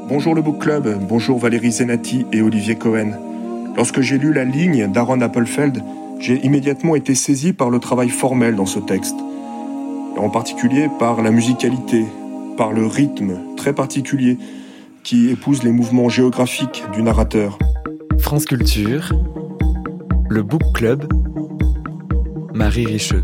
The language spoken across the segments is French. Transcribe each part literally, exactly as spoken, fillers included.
Bonjour le Book Club, bonjour Valérie Zenati et Olivier Cohen. Lorsque j'ai lu La ligne d'Aaron Appelfeld, j'ai immédiatement été saisi par le travail formel dans ce texte. Et en particulier par la musicalité, par le rythme très particulier qui épouse les mouvements géographiques du narrateur. France Culture, le Book Club, Marie Richeux.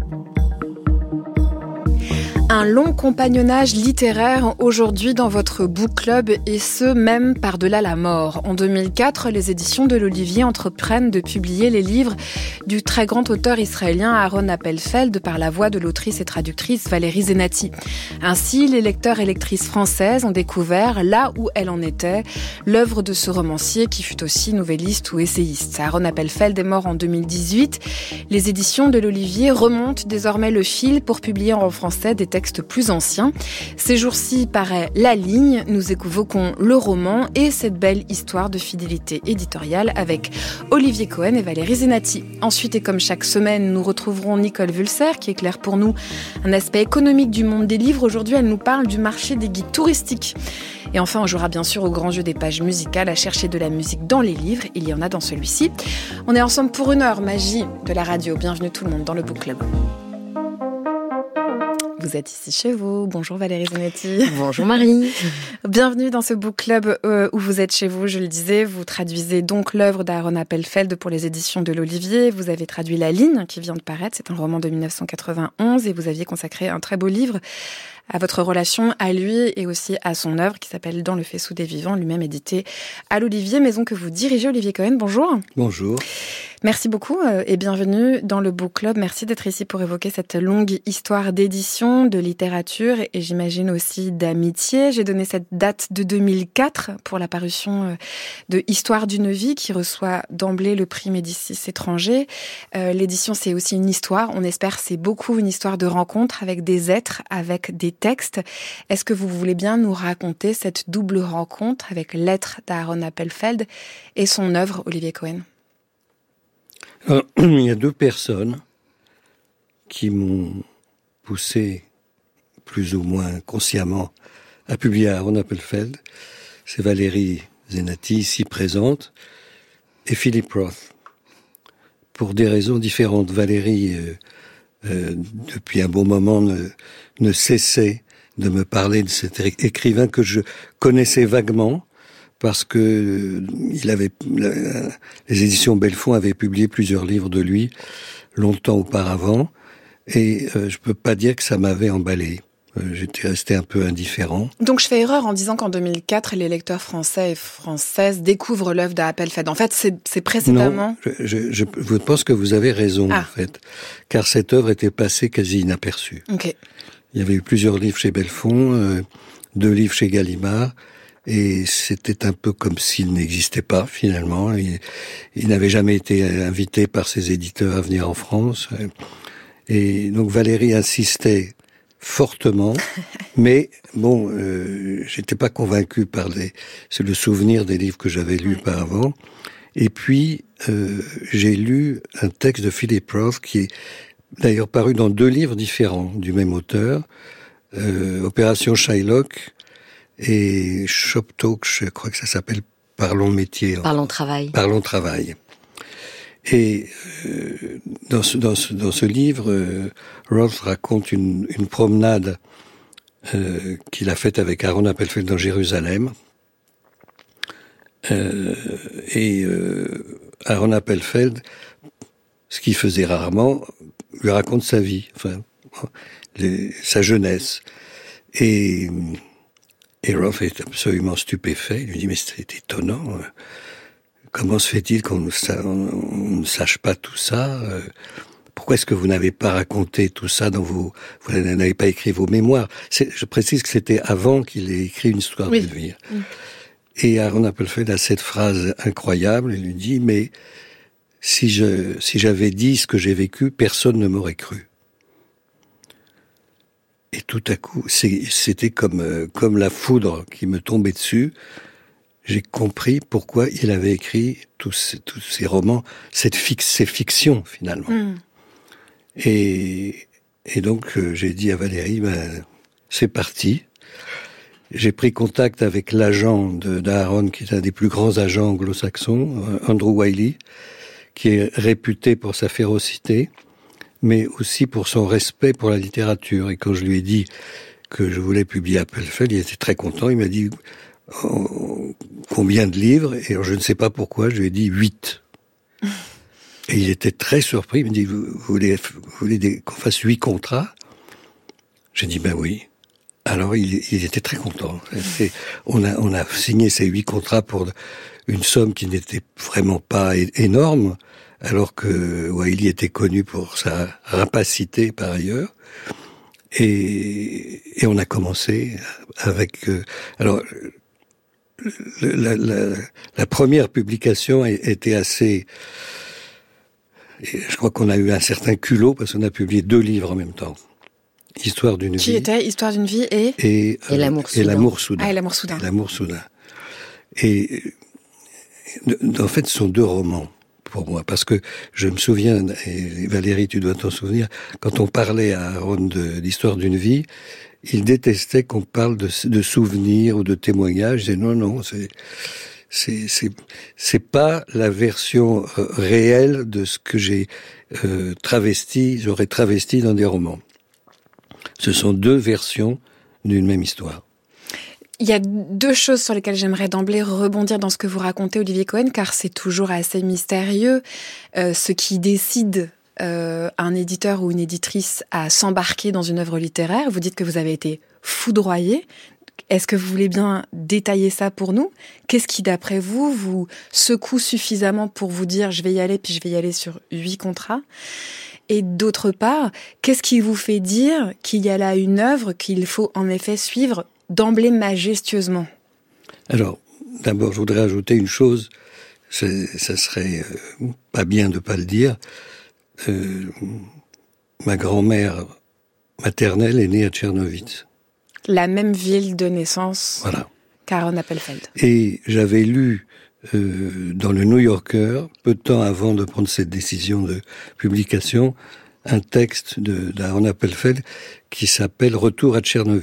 Un long compagnonnage littéraire aujourd'hui dans votre book club, et ce même par-delà la mort. En deux mille quatre, les éditions de l'Olivier entreprennent de publier les livres du très grand auteur israélien Aaron Appelfeld par la voix de l'autrice et traductrice Valérie Zenati. Ainsi, les lecteurs et lectrices françaises ont découvert, là où elle en était, l'œuvre de ce romancier qui fut aussi nouvelliste ou essayiste. Aaron Appelfeld est mort en deux mille dix-huit. Les éditions de l'Olivier remontent désormais le fil pour publier en français des textes plus anciens. Ces jours-ci paraît La ligne. Nous évoquons le roman et cette belle histoire de fidélité éditoriale avec Olivier Cohen et Valérie Zenati. Ensuite, et comme chaque semaine, nous retrouverons Nicole Vulser qui éclaire pour nous un aspect économique du monde des livres. Aujourd'hui, elle nous parle du marché des guides touristiques. Et enfin, on jouera bien sûr au grand jeu des pages musicales à chercher de la musique dans les livres. Il y en a dans celui-ci. On est ensemble pour une heure, magie de la radio. Bienvenue tout le monde dans le Book Club. Vous êtes ici chez vous. Bonjour Valérie Zenati. Bonjour Marie. Bienvenue dans ce book club euh, où vous êtes chez vous, je le disais. Vous traduisez donc l'œuvre d'Aaron Appelfeld pour les éditions de l'Olivier. Vous avez traduit La ligne qui vient de paraître. C'est un roman de dix-neuf cent quatre-vingt-onze et vous aviez consacré un très beau livre à votre relation à lui et aussi à son œuvre qui s'appelle Dans le faisceau des vivants, lui-même édité à l'Olivier, maison que vous dirigez. Olivier Cohen, bonjour. Bonjour. Merci beaucoup et bienvenue dans le Book Club. Merci d'être ici pour évoquer cette longue histoire d'édition, de littérature et j'imagine aussi d'amitié. J'ai donné cette date de deux mille quatre pour la parution de Histoire d'une vie qui reçoit d'emblée le prix Médicis étranger. Euh, l'édition, c'est aussi une histoire. On espère c'est beaucoup une histoire de rencontre avec des êtres, avec des textes. Est-ce que vous voulez bien nous raconter cette double rencontre avec l'être d'Aaron Appelfeld et son œuvre, Olivier Cohen ? Alors, il y a deux personnes qui m'ont poussé plus ou moins consciemment à publier Aaron Appelfeld. C'est Valérie Zenati, ici présente, et Philip Roth. Pour des raisons différentes. Valérie, euh, euh, depuis un bon moment, ne, ne cessait de me parler de cet écrivain que je connaissais vaguement, parce que euh, il avait, la, les éditions Bellefond avaient publié plusieurs livres de lui longtemps auparavant, et euh, je peux pas dire que ça m'avait emballé. Euh, j'étais resté un peu indifférent. Donc je fais erreur en disant qu'en deux mille quatre, les lecteurs français et françaises découvrent l'œuvre d'Appelfeld. En fait, c'est, c'est précédemment... Non, je, je, je, je pense que vous avez raison, ah. en fait, car cette œuvre était passée quasi inaperçue. Okay. Il y avait eu plusieurs livres chez Bellefond, euh, deux livres chez Gallimard, et c'était un peu comme s'il n'existait pas, finalement. Il, il n'avait jamais été invité par ses éditeurs à venir en France. Et donc Valérie insistait fortement, mais bon, euh, j'étais pas convaincu par les, c'est le souvenir des livres que j'avais lus oui. par avant. Et puis, euh, j'ai lu un texte de Philip Roth qui est d'ailleurs paru dans deux livres différents du même auteur, euh, Opération Shylock, et Shop Talk, je crois que ça s'appelle Parlons métier. Parlons travail. Parlons travail. Et euh, dans, ce, dans, ce, dans ce livre, euh, Roth raconte une, une promenade euh, qu'il a faite avec Aaron Appelfeld dans Jérusalem. Euh, et euh, Aaron Appelfeld, ce qu'il faisait rarement, lui raconte sa vie, enfin, les, sa jeunesse. Et... Et Roth est absolument stupéfait. Il lui dit, mais c'est étonnant. Comment se fait-il qu'on ne, sa- on ne sache pas tout ça? Pourquoi est-ce que vous n'avez pas raconté tout ça dans vos... Vous n'avez pas écrit vos mémoires? C'est, je précise que c'était avant qu'il ait écrit une histoire oui. de vie. Oui. Et Aaron Appelfeld a cette phrase incroyable. Il lui dit, mais si, je, si j'avais dit ce que j'ai vécu, personne ne m'aurait cru. Et tout à coup, c'est, c'était comme, euh, comme la foudre qui me tombait dessus. J'ai compris pourquoi il avait écrit tous ces, tous ces romans, cette fic- ces fictions, finalement. Mm. Et, et donc, euh, j'ai dit à Valérie, ben, c'est parti. j'ai pris contact avec l'agent de, d'Aaron, qui est un des plus grands agents anglo-saxons, Andrew Wiley, qui est réputé pour sa férocité, mais aussi pour son respect pour la littérature. Et quand je lui ai dit que je voulais publier Appelfeld, il était très content. Il m'a dit oh, combien de livres? Et alors, je ne sais pas pourquoi, je lui ai dit huit. Et il était très surpris. Il me dit vous, vous voulez, vous voulez des, qu'on fasse huit contrats? J'ai dit ben oui. Alors il, il était très content. Et on a, on a signé ces huit contrats pour une somme qui n'était vraiment pas é- énorme, alors que Wiley était connu pour sa rapacité par ailleurs. Et, et on a commencé avec... Euh, alors, le, la, la, la première publication était assez... Je crois qu'on a eu un certain culot, parce qu'on a publié deux livres en même temps. Histoire d'une Qui vie. Qui était Histoire d'une vie et... Et, et l'amour soudain. Et l'amour soudain. Ah, et l'amour soudain. Et l'amour soudain. Et, en fait, ce sont deux romans pour moi, parce que je me souviens, et Valérie, tu dois t'en souvenir, quand on parlait à Aaron de l'histoire d'une vie, il détestait qu'on parle de, de souvenirs ou de témoignages. Il disait non, non, c'est, c'est, c'est, c'est pas la version euh, réelle de ce que j'ai euh, travesti, j'aurais travesti dans des romans. Ce sont deux versions d'une même histoire. Il y a deux choses sur lesquelles j'aimerais d'emblée rebondir dans ce que vous racontez, Olivier Cohen, car c'est toujours assez mystérieux. Euh, ce qui décide euh, un éditeur ou une éditrice à s'embarquer dans une œuvre littéraire, vous dites que vous avez été foudroyé. Est-ce que vous voulez bien détailler ça pour nous? Qu'est-ce qui, d'après vous, vous secoue suffisamment pour vous dire « je vais y aller, puis je vais y aller sur huit contrats » ? Et d'autre part, qu'est-ce qui vous fait dire qu'il y a là une œuvre qu'il faut en effet suivre d'emblée majestueusement? Alors, d'abord, je voudrais ajouter une chose, c'est, ça serait euh, pas bien de pas le dire. Euh, ma grand-mère maternelle est née à Tchernovitz. La même ville de naissance voilà. qu'Aaron Appelfeld. Et j'avais lu euh, dans le New Yorker, peu de temps avant de prendre cette décision de publication, un texte de, d'Aaron Appelfeld qui s'appelle « Retour à Tchernovitz ».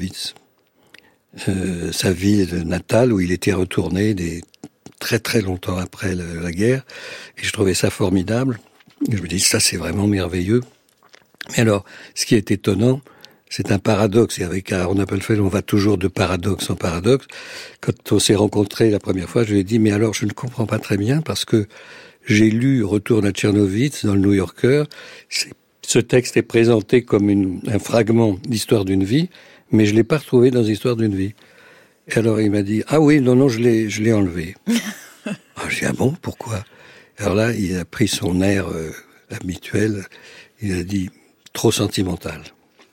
Euh, sa ville natale où il était retourné des, très très longtemps après le, la guerre, et je trouvais ça formidable. Et je me dis ça c'est vraiment merveilleux. Mais alors, ce qui est étonnant, c'est un paradoxe, et avec Aaron Appelfeld on va toujours de paradoxe en paradoxe. Quand on s'est rencontrés la première fois, je lui ai dit mais alors je ne comprends pas très bien parce que j'ai lu Retour à Tchernovitz dans le New Yorker. C'est, ce texte est présenté comme une, un fragment d'histoire d'une vie, mais je l'ai pas retrouvé dans l'histoire d'une vie. Et alors il m'a dit ah oui non non je l'ai je l'ai enlevé. Ah, j'ai dit ah bon pourquoi? Alors là il a pris son air euh, habituel. Il a dit trop sentimental.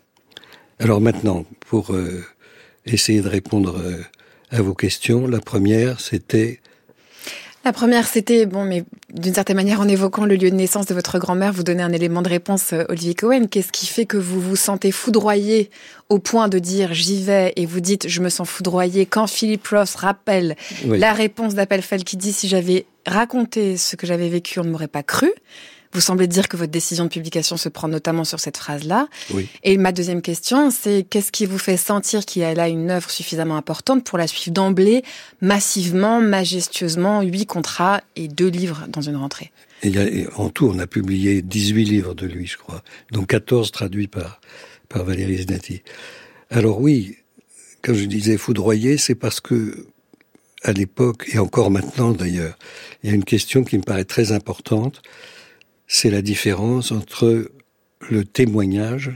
Alors maintenant pour euh, essayer de répondre euh, à vos questions, la première c'était La première, c'était, bon, mais d'une certaine manière, en évoquant le lieu de naissance de votre grand-mère, vous donnez un élément de réponse, Olivier Cohen. Qu'est-ce qui fait que vous vous sentez foudroyé au point de dire « j'y vais » et vous dites « je me sens foudroyé » quand Philip Roth rappelle oui. la réponse d'Appelfeld qui dit « si j'avais raconté ce que j'avais vécu, on ne m'aurait pas cru ». Vous semblez dire que votre décision de publication se prend notamment sur cette phrase-là. Oui. Et ma deuxième question, c'est qu'est-ce qui vous fait sentir qu'il y a là une œuvre suffisamment importante pour la suivre d'emblée, massivement, majestueusement, huit contrats et deux livres dans une rentrée? Et il y a, en tout, on a publié dix-huit livres de lui, je crois, dont quatorze traduits par, par Valérie Zenati. Alors oui, quand je disais foudroyé, c'est parce que, à l'époque, et encore maintenant d'ailleurs, il y a une question qui me paraît très importante, c'est la différence entre le témoignage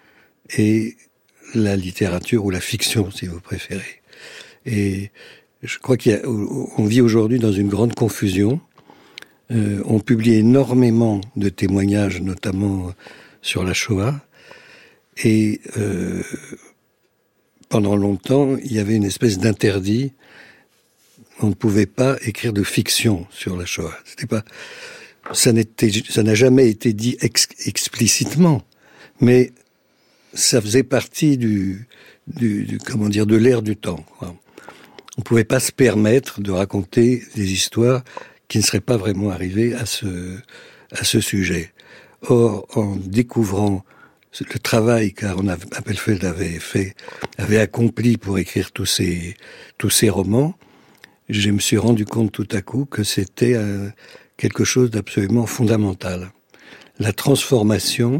et la littérature ou la fiction, si vous préférez. Et je crois qu'on vit aujourd'hui dans une grande confusion. Euh, on publie énormément de témoignages, notamment sur la Shoah. Et euh, pendant longtemps, il y avait une espèce d'interdit. On ne pouvait pas écrire de fiction sur la Shoah. C'était pas... Ça n'était, ça n'a jamais été dit ex, explicitement, mais ça faisait partie du, du, du comment dire, de l'ère du temps, quoi. On pouvait pas se permettre de raconter des histoires qui ne seraient pas vraiment arrivées à ce, à ce sujet. Or, en découvrant le travail qu'Aaron Appelfeld avait fait, avait accompli pour écrire tous ces, tous ces romans, je me suis rendu compte tout à coup que c'était euh, quelque chose d'absolument fondamental. La transformation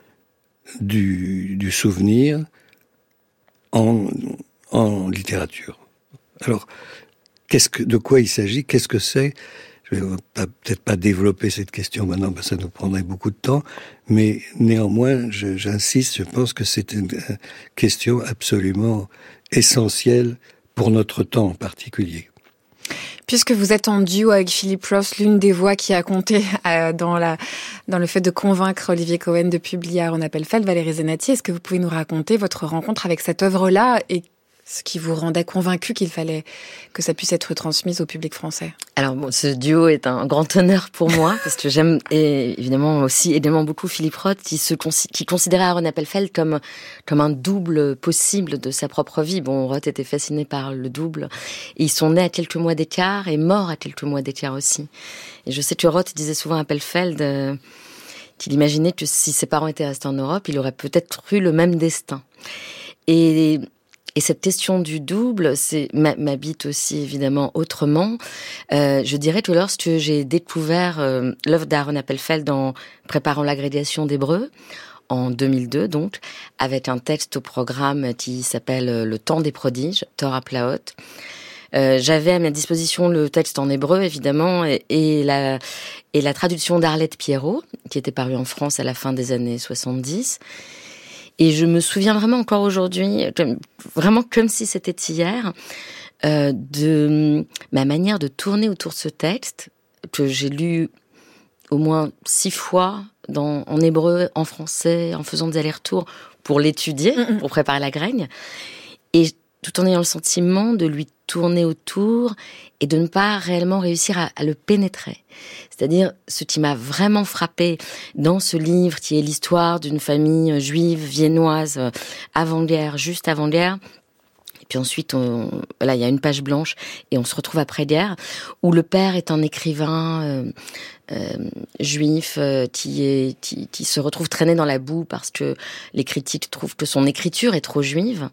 du, du souvenir en, en littérature. Alors, qu'est-ce que, de quoi il s'agit? Qu'est-ce que c'est? Je vais pas, peut-être pas développer cette question maintenant, parce que ça nous prendrait beaucoup de temps, mais néanmoins, je, j'insiste, je pense que c'est une question absolument essentielle pour notre temps en particulier. Puisque vous êtes en duo avec Philip Roth, l'une des voix qui a compté euh, dans, la, dans le fait de convaincre Olivier Cohen de publier Aaron Appelfeld, Valérie Zenati, est-ce que vous pouvez nous raconter votre rencontre avec cette œuvre-là et ce qui vous rendait convaincu qu'il fallait que ça puisse être transmis au public français? Alors bon, ce duo est un grand honneur pour moi, parce que j'aime et évidemment aussi évidemment beaucoup Philip Roth, qui, se, qui considérait Aaron Appelfeld comme, comme un double possible de sa propre vie. Bon, Roth était fasciné par le double. Et ils sont nés à quelques mois d'écart et morts à quelques mois d'écart aussi. Et je sais que Roth disait souvent à Appelfeld euh, qu'il imaginait que si ses parents étaient restés en Europe, il aurait peut-être eu le même destin. Et... Et cette question du double, c'est m'habite aussi évidemment autrement. Euh, je dirais que lorsque j'ai découvert euh, l'œuvre d'Aaron Appelfeld en préparant l'agrégation d'hébreu, en deux mille deux donc, avec un texte au programme qui s'appelle « Le temps des prodiges », Torah Plaot, euh, j'avais à ma disposition le texte en hébreu évidemment et, et, la, et la traduction d'Arlette Pierrot, qui était parue en France à la fin des années soixante-dix. Et je me souviens vraiment encore aujourd'hui, vraiment comme si c'était hier, euh, de ma manière de tourner autour de ce texte, que j'ai lu au moins six fois dans, en hébreu, en français, en faisant des allers-retours pour l'étudier, pour préparer la grègue. Et tout en ayant le sentiment de lui tourner autour et de ne pas réellement réussir à, à le pénétrer. C'est-à-dire, ce qui m'a vraiment frappé dans ce livre, qui est l'histoire d'une famille juive viennoise avant-guerre, juste avant-guerre, et puis ensuite, on, là, il y a une page blanche, et on se retrouve après-guerre, où le père est un écrivain euh, euh, juif euh, qui, est, qui, qui se retrouve traîné dans la boue parce que les critiques trouvent que son écriture est trop juive.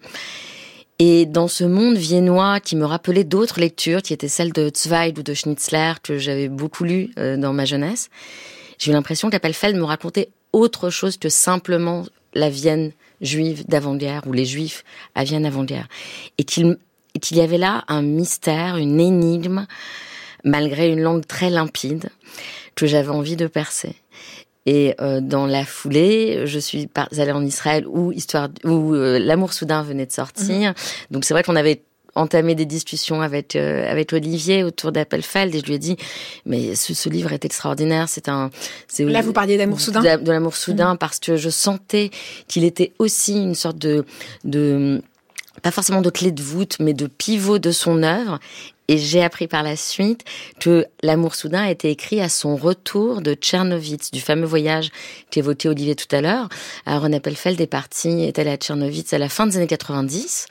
Et dans ce monde viennois qui me rappelait d'autres lectures, qui étaient celles de Zweig ou de Schnitzler, que j'avais beaucoup lues euh, dans ma jeunesse, j'ai eu l'impression qu'Appelfeld me racontait autre chose que simplement la Vienne juive d'avant-guerre, ou les Juifs à Vienne avant-guerre. Et qu'il, et qu'il y avait là un mystère, une énigme, malgré une langue très limpide, que j'avais envie de percer. Et euh, dans la foulée, je suis allée en Israël où, histoire, où euh, L'amour soudain venait de sortir. Mmh. Donc c'est vrai qu'on avait entamé des discussions avec euh, avec Olivier autour d'Appelfeld et je lui ai dit mais ce, ce livre est extraordinaire. C'est un. C'est, Là vous parliez d'Amour soudain. De, de L'amour soudain mmh. parce que je sentais qu'il était aussi une sorte de de pas forcément de clé de voûte, mais de pivot de son œuvre. Et j'ai appris par la suite que L'amour soudain a été écrit à son retour de Tchernowitz, du fameux voyage qu'évoquait Olivier tout à l'heure. Aaron Appelfeld est parti, est allé à Tchernowitz à la fin des années quatre-vingt-dix.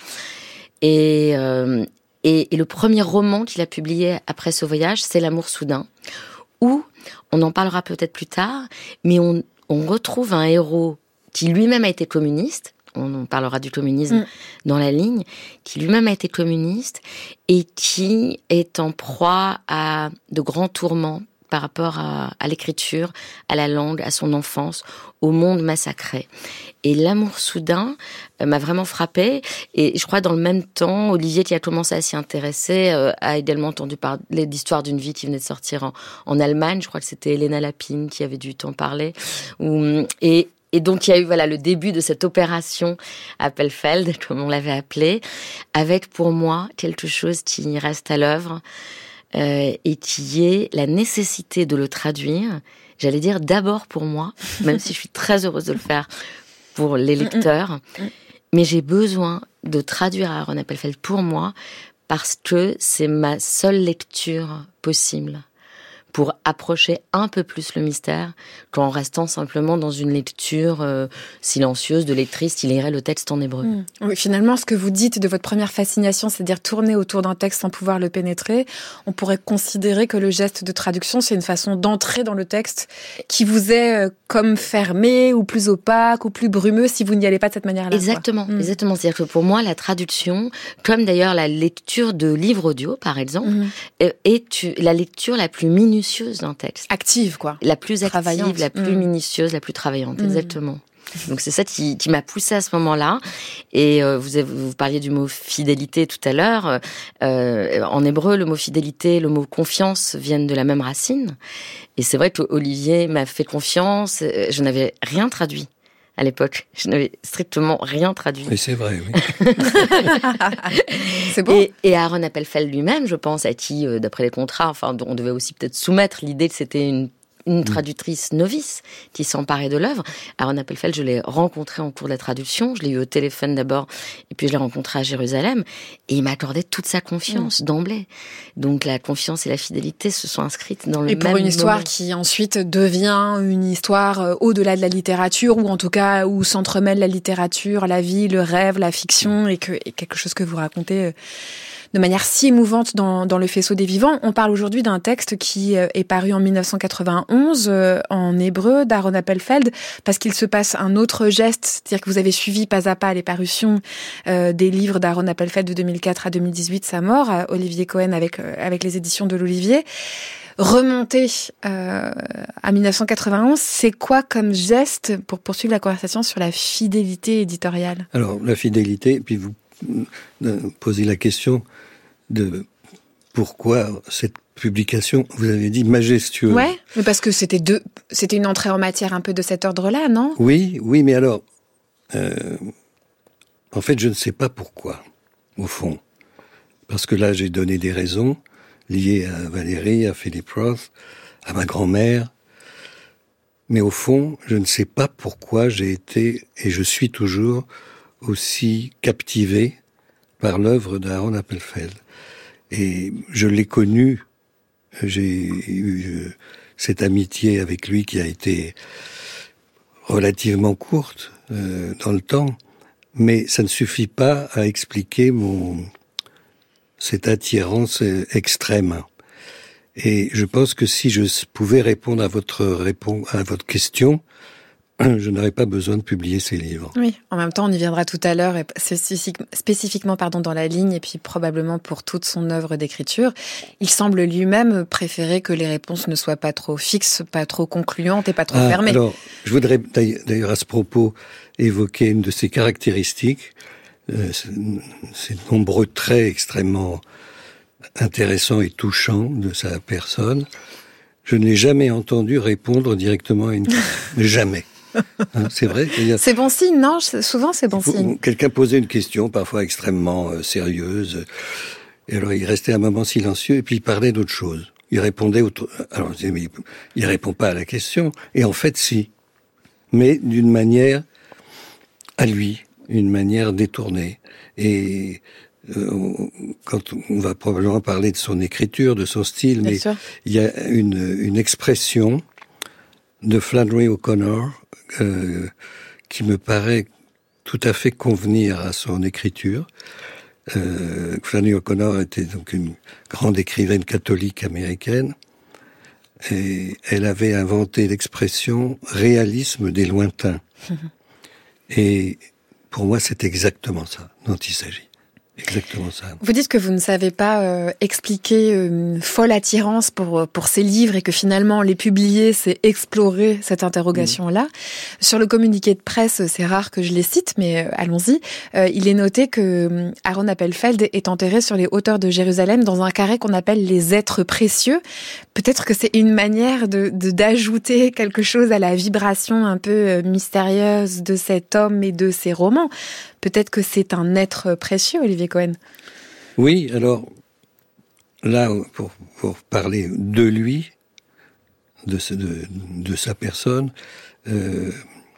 Et, euh, et, et le premier roman qu'il a publié après ce voyage, c'est L'amour soudain, où, on en parlera peut-être plus tard, mais on, on retrouve un héros qui lui-même a été communiste, on parlera du communisme mmh. dans la ligne, qui lui-même a été communiste et qui est en proie à de grands tourments par rapport à, à l'écriture, à la langue, à son enfance, au monde massacré. Et L'amour soudain euh, m'a vraiment frappée. Et je crois dans le même temps, Olivier, qui a commencé à s'y intéresser, euh, a également entendu parler d'Histoire d'une vie qui venait de sortir en, en Allemagne. Je crois que c'était Elena Lapine qui avait dû t'en parler. Où, et Et donc, il y a eu voilà, le début de cette opération Appelfeld, comme on l'avait appelé, avec pour moi quelque chose qui reste à l'œuvre euh, et qui est la nécessité de le traduire, j'allais dire d'abord pour moi, même si je suis très heureuse de le faire pour les lecteurs, mais j'ai besoin de traduire Aaron Appelfeld pour moi parce que c'est ma seule lecture possible. pour approcher un peu plus le mystère qu'en restant simplement dans une lecture euh, silencieuse de lectrice qui lirait le texte en hébreu. Mmh. Oui, finalement, ce que vous dites de votre première fascination, c'est-à-dire tourner autour d'un texte sans pouvoir le pénétrer, on pourrait considérer que le geste de traduction, c'est une façon d'entrer dans le texte qui vous est euh, comme fermé ou plus opaque ou plus brumeux si vous n'y allez pas de cette manière-là. Exactement, mmh. exactement. C'est-à-dire que pour moi, la traduction, comme d'ailleurs la lecture de livres audio, par exemple, mmh. est la lecture la plus minutieuse d'un texte. Active, quoi. La plus active, la plus mmh. minutieuse, la plus travaillante, mmh. exactement. Donc c'est ça qui, qui m'a poussée à ce moment-là. Et euh, vous, avez, vous parliez du mot fidélité tout à l'heure. Euh, en hébreu, le mot fidélité, le mot confiance viennent de la même racine. Et c'est vrai qu'Olivier m'a fait confiance. Je n'avais rien traduit à l'époque. Je n'avais strictement rien traduit. Mais c'est vrai, oui. C'est beau. Et, et Aaron Appelfeld lui-même, je pense, à qui, euh, d'après les contrats, enfin, on devait aussi peut-être soumettre l'idée que c'était une une traductrice novice qui s'emparait de l'œuvre. Aaron Appelfeld, je l'ai rencontré en cours de la traduction. Je l'ai eu au téléphone d'abord, et puis je l'ai rencontré à Jérusalem. Et il m'accordait toute sa confiance mmh. d'emblée. Donc la confiance et la fidélité se sont inscrites dans le même moment. Et pour une histoire moment. Qui ensuite devient une histoire au-delà de la littérature, ou en tout cas où s'entremêlent la littérature, la vie, le rêve, la fiction, et, que, et quelque chose que vous racontez de manière si émouvante dans, dans Le Faisceau des Vivants. On parle aujourd'hui d'un texte qui est paru en dix-neuf cent quatre-vingt-onze euh, en hébreu d'Aaron Appelfeld, parce qu'il se passe un autre geste, c'est-à-dire que vous avez suivi pas à pas les parutions euh, des livres d'Aaron Appelfeld de deux mille quatre à deux mille dix-huit, sa mort, à Olivier Cohen avec, euh, avec les éditions de l'Olivier. Remonter euh, à dix-neuf cent quatre-vingt-onze, c'est quoi comme geste pour poursuivre la conversation sur la fidélité éditoriale ? Alors, la fidélité, puis vous posez la question de pourquoi cette publication, vous avez dit majestueuse. Ouais, mais parce que c'était deux, c'était une entrée en matière un peu de cet ordre-là, non ? Oui, oui, mais alors, euh, en fait, je ne sais pas pourquoi, au fond. Parce que là, j'ai donné des raisons liées à Valérie, à Philip Roth, à ma grand-mère. Mais au fond, je ne sais pas pourquoi j'ai été, et je suis toujours, aussi captivé par l'œuvre d'Aaron Appelfeld. Et je l'ai connu, j'ai eu cette amitié avec lui qui a été relativement courte euh, dans le temps, mais ça ne suffit pas à expliquer mon cette attirance extrême. Et je pense que si je pouvais répondre à votre répondre à votre question, je n'aurais pas besoin de publier ces livres. Oui, en même temps, on y viendra tout à l'heure, et spécifiquement pardon, dans la ligne, et puis probablement pour toute son œuvre d'écriture. Il semble lui-même préférer que les réponses ne soient pas trop fixes, pas trop concluantes et pas trop ah, fermées. Alors, je voudrais d'ailleurs à ce propos évoquer une de ses caractéristiques, euh, ces nombreux traits extrêmement intéressants et touchants de sa personne. Je ne l'ai jamais entendu répondre directement à une question. Jamais. Hein, c'est vrai. C'est bon signe, non ? Souvent, c'est bon signe. Quelqu'un posait une question, parfois extrêmement euh, sérieuse, et alors il restait un moment silencieux, et puis il parlait d'autre chose. Il répondait autre... Alors, je disais, mais il répond pas à la question, et en fait, si. Mais d'une manière à lui, une manière détournée. Et euh, quand on va probablement parler de son écriture, de son style, Bien mais sûr. Il y a une, une expression de Flannery O'Connor euh, qui me paraît tout à fait convenir à son écriture. Euh, Flannery O'Connor était donc une grande écrivaine catholique américaine, et elle avait inventé l'expression « réalisme des lointains ». Et pour moi, c'est exactement ça dont il s'agit. Exactement ça. Vous dites que vous ne savez pas euh, expliquer une folle attirance pour pour ces livres, et que finalement les publier, c'est explorer cette interrogation-là. Mmh. Sur le communiqué de presse, c'est rare que je les cite, mais euh, allons-y. Euh, il est noté que Aaron Appelfeld est enterré sur les hauteurs de Jérusalem dans un carré qu'on appelle les êtres précieux. Peut-être que c'est une manière de, de d'ajouter quelque chose à la vibration un peu mystérieuse de cet homme et de ses romans. Peut-être que c'est un être précieux, Olivier Cohen. Oui, alors, là, pour, pour parler de lui, de, ce, de, de sa personne, euh,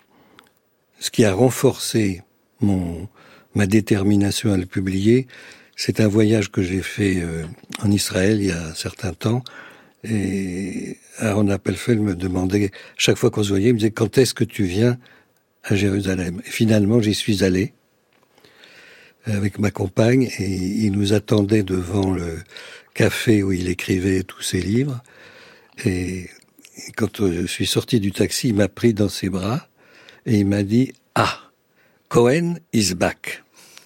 ce qui a renforcé mon, ma détermination à le publier, c'est un voyage que j'ai fait euh, en Israël il y a un certain temps, Et Aaron Appelfeld me demandait, chaque fois qu'on se voyait, il me disait, quand est-ce que tu viens à Jérusalem? Et finalement, j'y suis allé avec ma compagne, et il nous attendait devant le café où il écrivait tous ses livres. Et quand je suis sorti du taxi, il m'a pris dans ses bras et il m'a dit « Ah, Cohen is back ».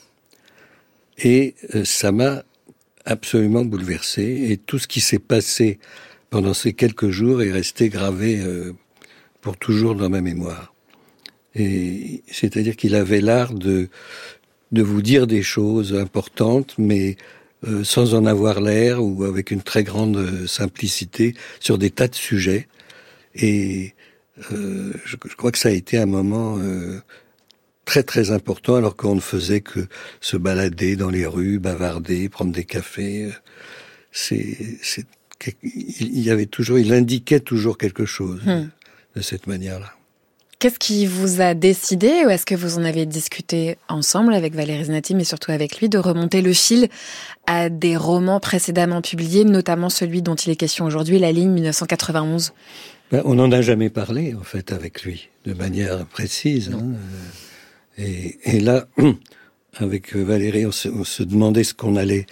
Et ça m'a absolument bouleversé. Et tout ce qui s'est passé pendant ces quelques jours est resté gravé euh, pour toujours dans ma mémoire. Et c'est-à-dire qu'il avait l'art de de vous dire des choses importantes, mais euh, sans en avoir l'air, ou avec une très grande euh, simplicité sur des tas de sujets. Et euh, je, je crois que ça a été un moment euh, très très important, alors qu'on ne faisait que se balader dans les rues, bavarder, prendre des cafés. C'est, c'est, il y avait toujours, il indiquait toujours quelque chose hmm. de cette manière-là. Qu'est-ce qui vous a décidé, ou est-ce que vous en avez discuté ensemble avec Valéry Zenati, mais surtout avec lui, de remonter le fil à des romans précédemment publiés, notamment celui dont il est question aujourd'hui, La Ligne mille neuf cent quatre-vingt-onze? Ben, on n'en a jamais parlé, en fait, avec lui, de manière précise. Hein. Et, et là, avec Valéry, on se, on se demandait ce qu'on allait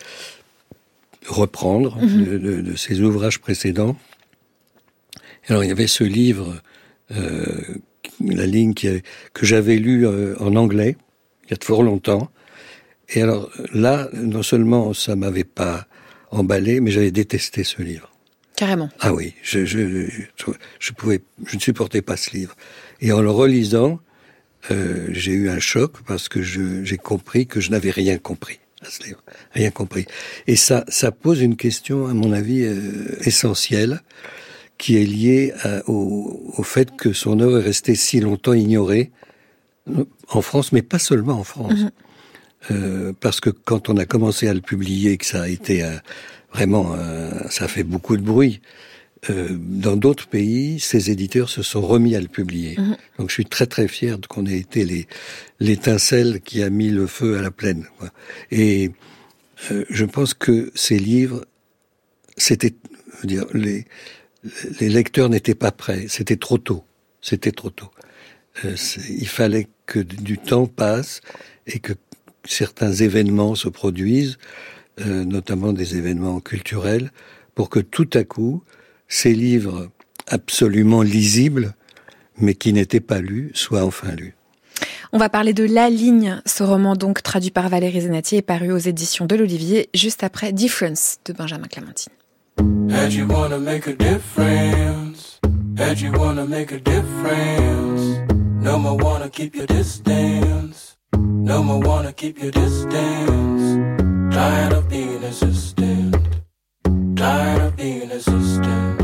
reprendre mm-hmm. de, de, de ses ouvrages précédents. Alors, il y avait ce livre... Euh, La Ligne qui, que j'avais lu euh, en anglais, il y a de fort longtemps. Et alors là, non seulement ça m'avait pas emballé, mais j'avais détesté ce livre. Carrément. Ah oui, je, je, je, je pouvais, je ne supportais pas ce livre. Et en le relisant, euh, j'ai eu un choc parce que je, j'ai compris que je n'avais rien compris à ce livre. Rien compris. Et ça, ça pose une question, à mon avis, euh, essentielle, qui est lié à, au, au fait que son œuvre est restée si longtemps ignorée en France, mais pas seulement en France. Mmh. Euh, parce que quand on a commencé à le publier, que ça a été un, vraiment, un, ça a fait beaucoup de bruit, euh, dans d'autres pays, ces éditeurs se sont remis à le publier. Mmh. Donc je suis très très fier qu'on ait été les, l'étincelle qui a mis le feu à la plaine. Quoi. Et euh, je pense que ces livres, c'était, je veux dire, les les lecteurs n'étaient pas prêts, c'était trop tôt, c'était trop tôt. Euh, il fallait que du temps passe et que certains événements se produisent, euh, notamment des événements culturels, pour que tout à coup, ces livres absolument lisibles, mais qui n'étaient pas lus, soient enfin lus. On va parler de La Ligne, ce roman donc traduit par Valéry Zenati et paru aux éditions de l'Olivier, juste après Difference de Benjamin Clémentine. Had you wanna make a difference? Had you wanna make a difference? No more wanna keep your distance. No more wanna keep your distance. Tired of being assistant. Tired of being assistant.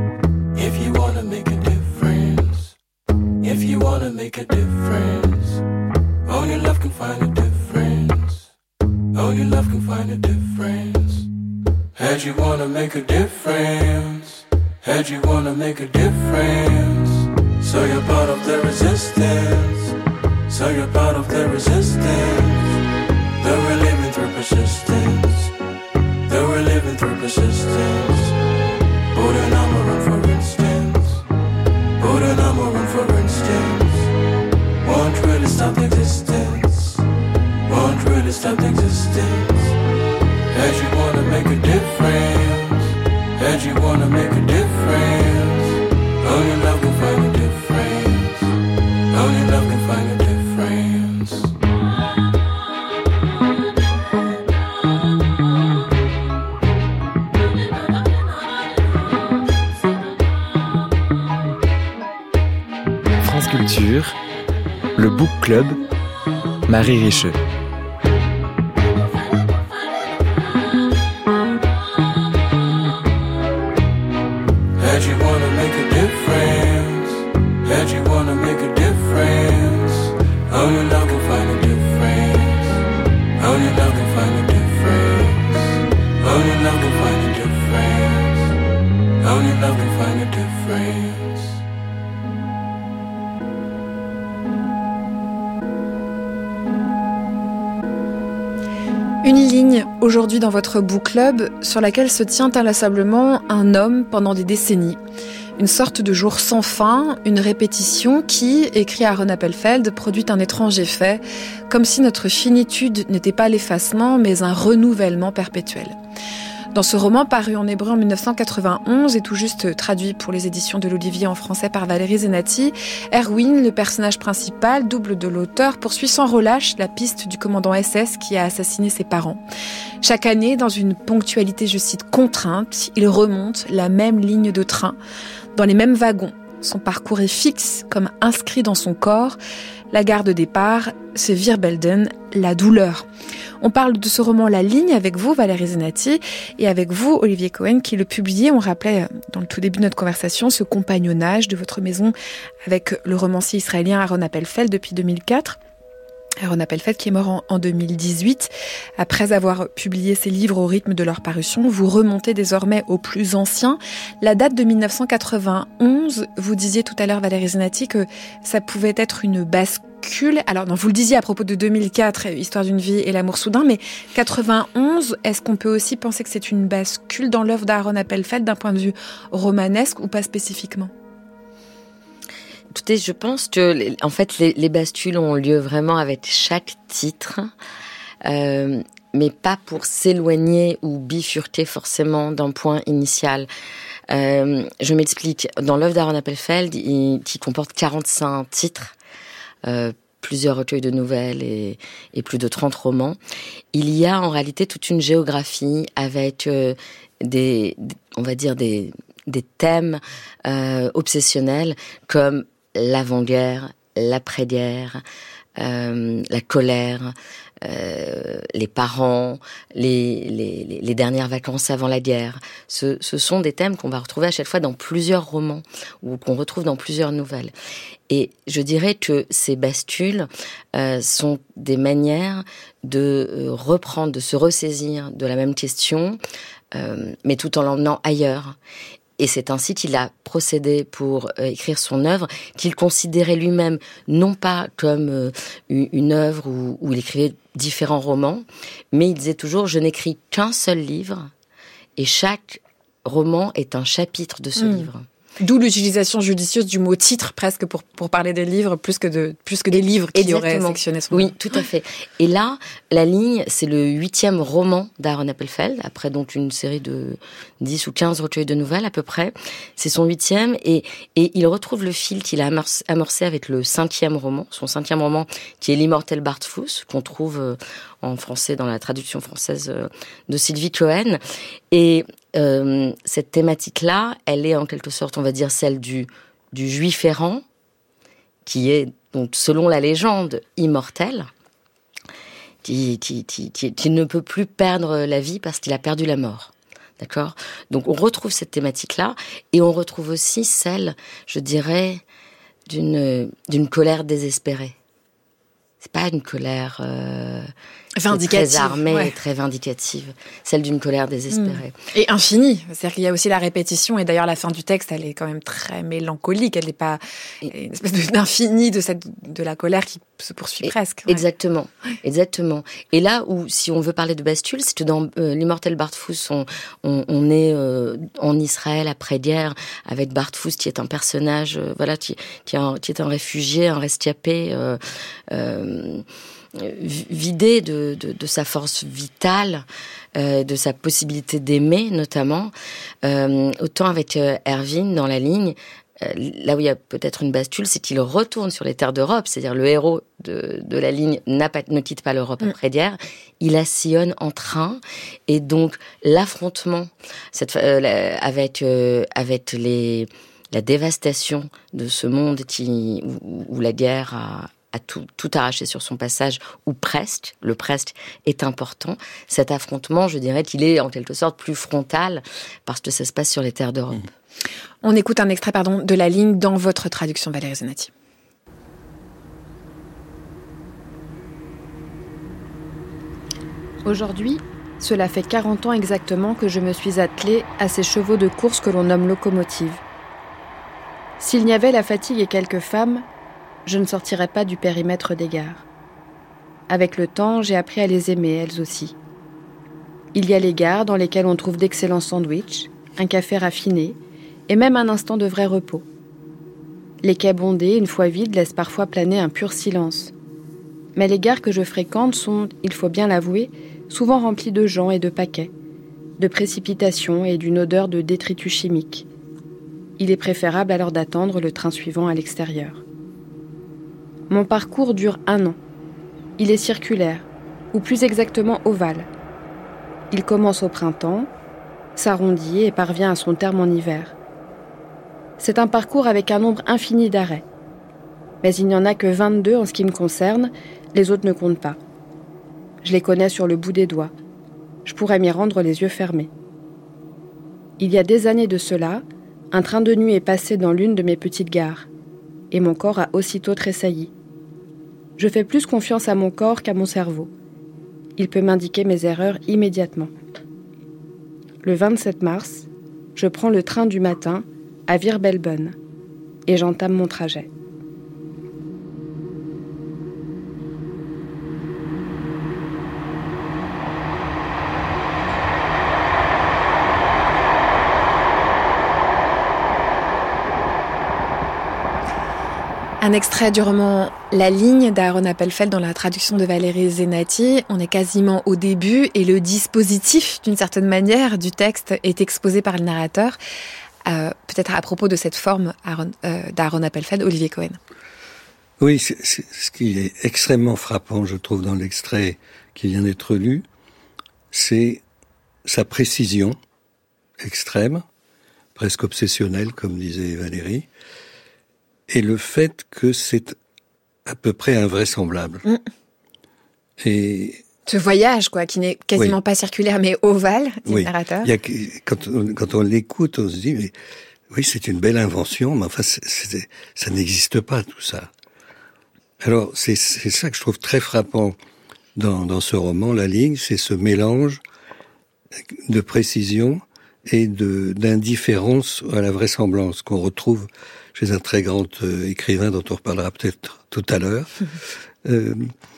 If you wanna make a difference. If you wanna make a difference. Only love can find a difference. Only love can find a difference. Had you wanna make a difference? Had you wanna make a difference? So you're part of the resistance. So you're part of the resistance. Though we're living through persistence. Though we're living through persistence. Put an armor on for instance. Put an armor on for instance. Won't really stop existence. Won't really stop existence. Had you wanna make a difference? Had you wanna make a difference? Only love can find a difference. Only love can find a difference. France Culture, le Book Club, Marie Richeux. Had you wanna make a difference? Had you wanna make a difference? Only love can find a difference. Only love can find a difference. Only love can find a difference. Only love can find a difference. Une ligne, aujourd'hui dans votre book club, sur laquelle se tient inlassablement un homme pendant des décennies. Une sorte de jour sans fin, une répétition qui, écrit Aaron Appelfeld, produit un étrange effet, comme si notre finitude n'était pas l'effacement, mais un renouvellement perpétuel. Dans ce roman paru en hébreu en dix-neuf cent quatre-vingt-onze et tout juste traduit pour les éditions de l'Olivier en français par Valérie Zenati, Erwin, le personnage principal, double de l'auteur, poursuit sans relâche la piste du commandant S S qui a assassiné ses parents. Chaque année, dans une ponctualité, je cite, contrainte, il remonte la même ligne de train, dans les mêmes wagons. Son parcours est fixe, comme inscrit dans son corps. La gare de départ, c'est Wirbelden, la douleur. On parle de ce roman La Ligne avec vous, Valérie Zenati, et avec vous, Olivier Cohen, qui le publiait. On rappelait dans le tout début de notre conversation ce compagnonnage de votre maison avec le romancier israélien Aaron Appelfeld depuis deux mille quatre. Aaron Appelfeld qui est mort en, en deux mille dix-huit. Après avoir publié ses livres au rythme de leur parution, vous remontez désormais au plus ancien. La date de dix-neuf cent quatre-vingt-onze, vous disiez tout à l'heure, Valérie Zenati, que ça pouvait être une bascule. Alors non, vous le disiez à propos de deux mille quatre, Histoire d'une vie et l'amour soudain, mais quatre-vingt-onze, est-ce qu'on peut aussi penser que c'est une bascule dans l'œuvre d'Aaron Appelfeld d'un point de vue romanesque ou pas spécifiquement ? Écoutez, je pense que, en fait, les, les bascules ont lieu vraiment avec chaque titre, euh, mais pas pour s'éloigner ou bifurquer forcément d'un point initial. Euh, je m'explique. Dans l'œuvre d'Aaron Appelfeld, il, qui comporte quarante-cinq titres, euh, plusieurs recueils de nouvelles et, et plus de trente romans, il y a en réalité toute une géographie avec euh, des, on va dire des, des thèmes euh, obsessionnels comme l'avant-guerre, l'après-guerre, euh, la colère, euh, les parents, les, les, les dernières vacances avant la guerre. Ce, ce sont des thèmes qu'on va retrouver à chaque fois dans plusieurs romans ou qu'on retrouve dans plusieurs nouvelles. Et je dirais que ces bascules euh, sont des manières de euh, reprendre, de se ressaisir de la même question, euh, mais tout en l'emmenant ailleurs. Et c'est ainsi qu'il a procédé pour euh, écrire son œuvre, qu'il considérait lui-même non pas comme euh, une œuvre où, où il écrivait différents romans, mais il disait toujours « je n'écris qu'un seul livre, et chaque roman est un chapitre de ce mmh. livre ». D'où l'utilisation judicieuse du mot titre presque pour pour parler des livres plus que de plus que des livres qui Exactement. auraient sectionné son. Oui, tout à fait. Et là, La Ligne, c'est le huitième roman d'Aaron Appelfeld, après donc une série de dix ou quinze recueils de nouvelles à peu près. C'est son huitième et et il retrouve le fil qu'il a amorcé, amorcé avec le cinquième roman, son cinquième roman qui est L'immortel Bartfuss, qu'on trouve en français dans la traduction française de Sylvie Cohen. Et Euh, cette thématique-là, elle est en quelque sorte, on va dire, celle du, du juif errant, qui est, donc, selon la légende, immortel, qui, qui, qui, qui, qui ne peut plus perdre la vie parce qu'il a perdu la mort. D'accord ? Donc, on retrouve cette thématique-là, et on retrouve aussi celle, je dirais, d'une, d'une colère désespérée. C'est pas une colère euh, vindicative, très armée ouais. et très vindicative, celle d'une colère désespérée. Mmh. Et infinie, c'est-à-dire qu'il y a aussi la répétition, et d'ailleurs la fin du texte, elle est quand même très mélancolique, elle n'est pas et... une espèce d'infini de, cette, de la colère qui se poursuit et, presque. Ouais. Exactement, exactement. Et là où, si on veut parler de bascule, c'est que dans euh, L'immortel Bartfuss, on, on, on est euh, en Israël après-guerre, avec Bartfuss qui est un personnage, euh, voilà, qui, qui, est un, qui est un réfugié, un rescapé, euh, euh, vidé de, de, de sa force vitale, euh, de sa possibilité d'aimer notamment. Euh, autant avec euh, Erwin dans La Ligne, euh, là où il y a peut-être une bascule, c'est qu'il retourne sur les terres d'Europe, c'est-à-dire le héros de, de La Ligne n'a pas, ne quitte pas l'Europe mmh. après-guerre, il la sillonne en train, et donc l'affrontement cette, euh, avec, euh, avec les, la dévastation de ce monde qui, où, où la guerre a a tout, tout arraché sur son passage, ou presque, le presque est important. Cet affrontement, je dirais qu'il est en quelque sorte plus frontal, parce que ça se passe sur les terres d'Europe. On écoute un extrait pardon, de La Ligne dans votre traduction, Valérie Zenati. Aujourd'hui, cela fait quarante ans exactement que je me suis attelée à ces chevaux de course que l'on nomme locomotives. S'il n'y avait la fatigue et quelques femmes, je ne sortirais pas du périmètre des gares. Avec le temps, j'ai appris à les aimer, elles aussi. Il y a les gares dans lesquelles on trouve d'excellents sandwichs, un café raffiné et même un instant de vrai repos. Les quais bondés, une fois vides, laissent parfois planer un pur silence. Mais les gares que je fréquente sont, il faut bien l'avouer, souvent remplies de gens et de paquets, de précipitations et d'une odeur de détritus chimiques. Il est préférable alors d'attendre le train suivant à l'extérieur. Mon parcours dure un an. Il est circulaire, ou plus exactement ovale. Il commence au printemps, s'arrondit et parvient à son terme en hiver. C'est un parcours avec un nombre infini d'arrêts. Mais il n'y en a que vingt-deux en ce qui me concerne, les autres ne comptent pas. Je les connais sur le bout des doigts. Je pourrais m'y rendre les yeux fermés. Il y a des années de cela, un train de nuit est passé dans l'une de mes petites gares, et mon corps a aussitôt tressailli. Je fais plus confiance à mon corps qu'à mon cerveau. Il peut m'indiquer mes erreurs immédiatement. Le vingt-sept mars, je prends le train du matin à Wirbelbön et j'entame mon trajet. Un extrait du roman La ligne d'Aaron Appelfeld dans la traduction de Valérie Zenati. On est quasiment au début et le dispositif, d'une certaine manière, du texte est exposé par le narrateur. Euh, peut-être à propos de cette forme Aaron, euh, d'Aaron Appelfeld, Olivier Cohen. Oui, c'est, c'est, ce qui est extrêmement frappant, je trouve, dans l'extrait qui vient d'être lu, c'est sa précision extrême, presque obsessionnelle, comme disait Valérie, et le fait que c'est à peu près invraisemblable. Mmh. Et ce voyage, quoi, qui n'est quasiment oui. pas circulaire, mais ovale, dit oui. le narrateur. Il y a, quand, on, quand on l'écoute, on se dit, mais oui, c'est une belle invention, mais enfin, c'est, c'est, ça n'existe pas, tout ça. Alors, c'est, c'est ça que je trouve très frappant dans, dans ce roman, La ligne, c'est ce mélange de précision et de, d'indifférence à la vraisemblance qu'on retrouve chez un très grand euh, écrivain dont on reparlera peut-être tout à l'heure. euh,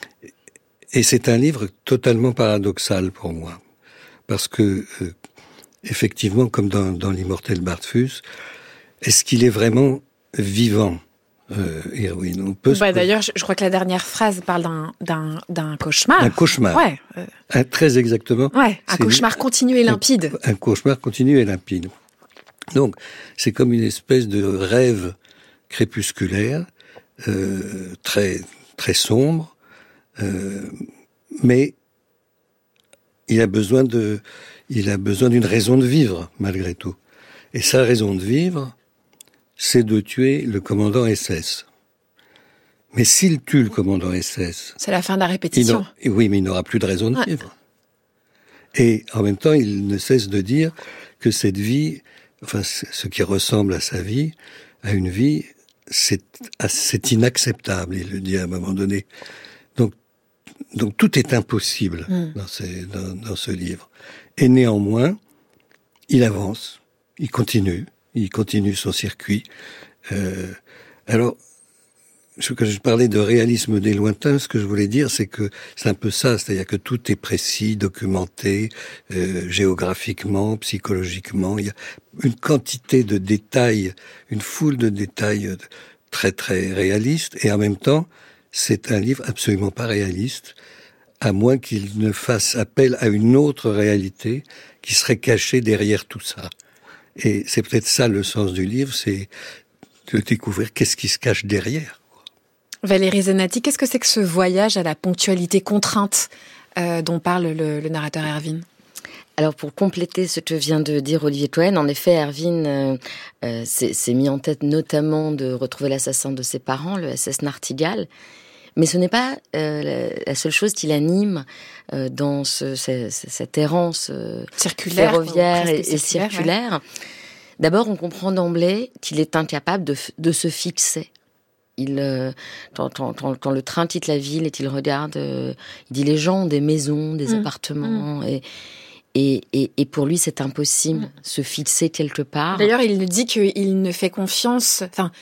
et c'est un livre totalement paradoxal pour moi. Parce que, euh, effectivement, comme dans, dans l'immortel Bartfus, est-ce qu'il est vraiment vivant, euh, Irwin? On peut bah, se... D'ailleurs, je, je crois que la dernière phrase parle d'un, d'un, d'un cauchemar. Un cauchemar. Ouais. Euh... Un, très exactement. Ouais, un cauchemar continu et limpide. Un, un cauchemar continu et limpide. Donc, c'est comme une espèce de rêve crépusculaire, euh, très très sombre, euh, mais il a besoin de, il a besoin d'une raison de vivre malgré tout. Et sa raison de vivre, c'est de tuer le commandant S S. Mais s'il tue le commandant S S, c'est la fin de la répétition. Oui, mais il n'aura plus de raison de vivre. Et en même temps, il ne cesse de dire que cette vie, enfin, ce qui ressemble à sa vie, à une vie, c'est, c'est inacceptable, il le dit à un moment donné. Donc, donc tout est impossible mmh. dans, ces, dans, dans ce livre. Et néanmoins, il avance, il continue, il continue son circuit. Euh, alors, quand je parlais de réalisme des lointains, ce que je voulais dire, c'est que c'est un peu ça, c'est-à-dire que tout est précis, documenté, euh, géographiquement, psychologiquement. Il y a une quantité de détails, une foule de détails très très réalistes, et en même temps, c'est un livre absolument pas réaliste, à moins qu'il ne fasse appel à une autre réalité qui serait cachée derrière tout ça. Et c'est peut-être ça le sens du livre, c'est de découvrir qu'est-ce qui se cache derrière. Valérie Zenati, qu'est-ce que c'est que ce voyage à la ponctualité contrainte euh, dont parle le, le narrateur Erwin ? Alors, pour compléter ce que vient de dire Olivier Cohen, en effet, Erwin euh, euh, s'est, s'est mis en tête notamment de retrouver l'assassin de ses parents, le S S Nachtigall. Mais ce n'est pas euh, la, la seule chose qui l'anime euh, dans ce, ce, cette errance euh, circulaire, ferroviaire et, et circulaire. Ouais. D'abord, on comprend d'emblée qu'il est incapable de, de se fixer. Il, euh, quand, quand, quand le train quitte la ville et qu'il regarde, euh, il dit les gens ont des maisons, des mmh. appartements, mmh. et Et, et, et pour lui, c'est impossible, mmh. se fixer quelque part. D'ailleurs, il nous dit qu'il ne fait confiance, enfin,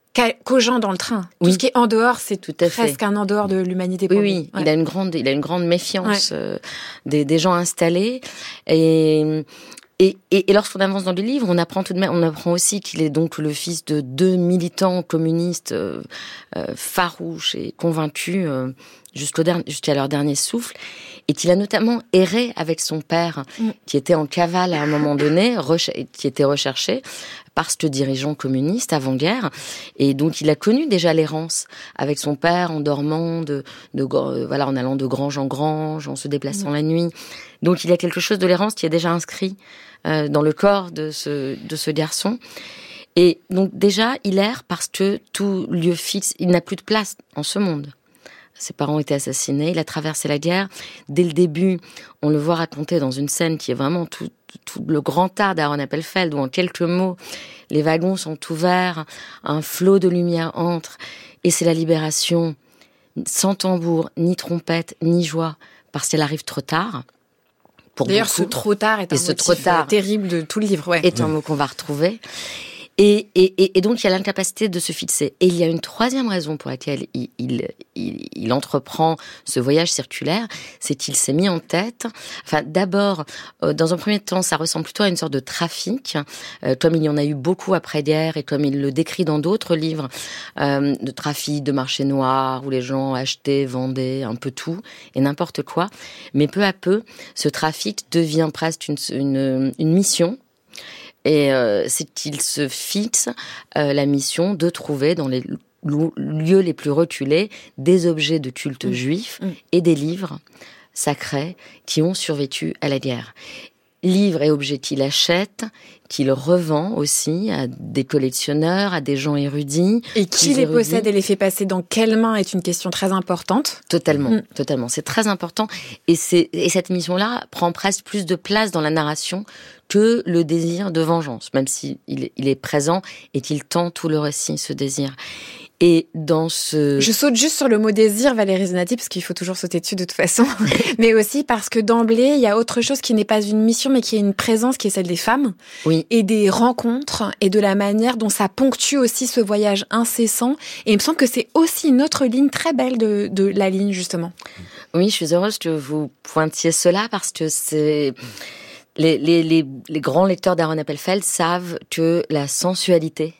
qu'aux gens dans le train. Tout oui. ce qui est en dehors, c'est tout à presque fait. un en dehors de l'humanité. Oui, pour oui. lui. Ouais. Il a une grande, il a une grande méfiance ouais. euh, des, des gens installés. Et, et, et, et lorsqu'on avance dans le livre, on apprend tout de même, on apprend aussi qu'il est donc le fils de deux militants communistes euh, euh, farouches et convaincus euh, jusqu'au dernier, jusqu'à leur dernier souffle, et qu'il a notamment erré avec son père, mm. qui était en cavale à un moment donné, reche- qui était recherché par ce dirigeant communiste avant-guerre, et donc il a connu déjà l'errance avec son père en dormant, de, de euh, voilà, en allant de grange en grange, en se déplaçant mmh. la nuit. Donc il y a quelque chose de l'errance qui est déjà inscrit euh, dans le corps de ce de ce garçon. Et donc déjà il erre parce que tout lieu fixe, il n'a plus de place en ce monde. Ses parents ont été assassinés, il a traversé la guerre. Dès le début, on le voit raconter dans une scène qui est vraiment tout, tout le grand art d'Aaron Appelfeld, où en quelques mots, les wagons sont ouverts, un flot de lumière entre, et c'est la libération, sans tambour, ni trompette, ni joie, parce qu'elle arrive trop tard. Pour D'ailleurs, beaucoup. ce trop tard est un et ce motif trop tard terrible de tout le livre. Ouais. Est un mot qu'on va retrouver. Et, et, et donc, il y a l'incapacité de se fixer. Et il y a une troisième raison pour laquelle il, il, il, il entreprend ce voyage circulaire, c'est qu'il s'est mis en tête, enfin, d'abord, euh, dans un premier temps, ça ressemble plutôt à une sorte de trafic, euh, comme il y en a eu beaucoup après-guerre, et comme il le décrit dans d'autres livres, euh, de trafic, de marché noir, où les gens achetaient, vendaient un peu tout, et n'importe quoi. Mais peu à peu, ce trafic devient presque une, une, une mission. Et euh, c'est qu'il se fixe euh, la mission de trouver dans les lieux les plus reculés des objets de culte mmh. juif mmh. et des livres sacrés qui ont survécu à la guerre. Livres et objets qu'il achète, qu'il revend aussi à des collectionneurs, à des gens érudits. Et qui les érudits. possède et les fait passer dans quelles mains est une question très importante. Totalement, mmh. totalement. C'est très important. Et, c'est, et cette mission-là prend presque plus de place dans la narration que le désir de vengeance, même s'il il, il est présent et qu'il tend tout le récit, ce désir. Et dans ce... Je saute juste sur le mot désir, Valérie Zenati, parce qu'il faut toujours sauter dessus de toute façon, mais aussi parce que d'emblée, il y a autre chose qui n'est pas une mission, mais qui est une présence, qui est celle des femmes, oui. et des rencontres, et de la manière dont ça ponctue aussi ce voyage incessant. Et il me semble que c'est aussi une autre ligne très belle de, de la ligne, justement. Oui, je suis heureuse que vous pointiez cela, parce que c'est... Les, les, les, les grands lecteurs d'Aaron Appelfeld savent que la sensualité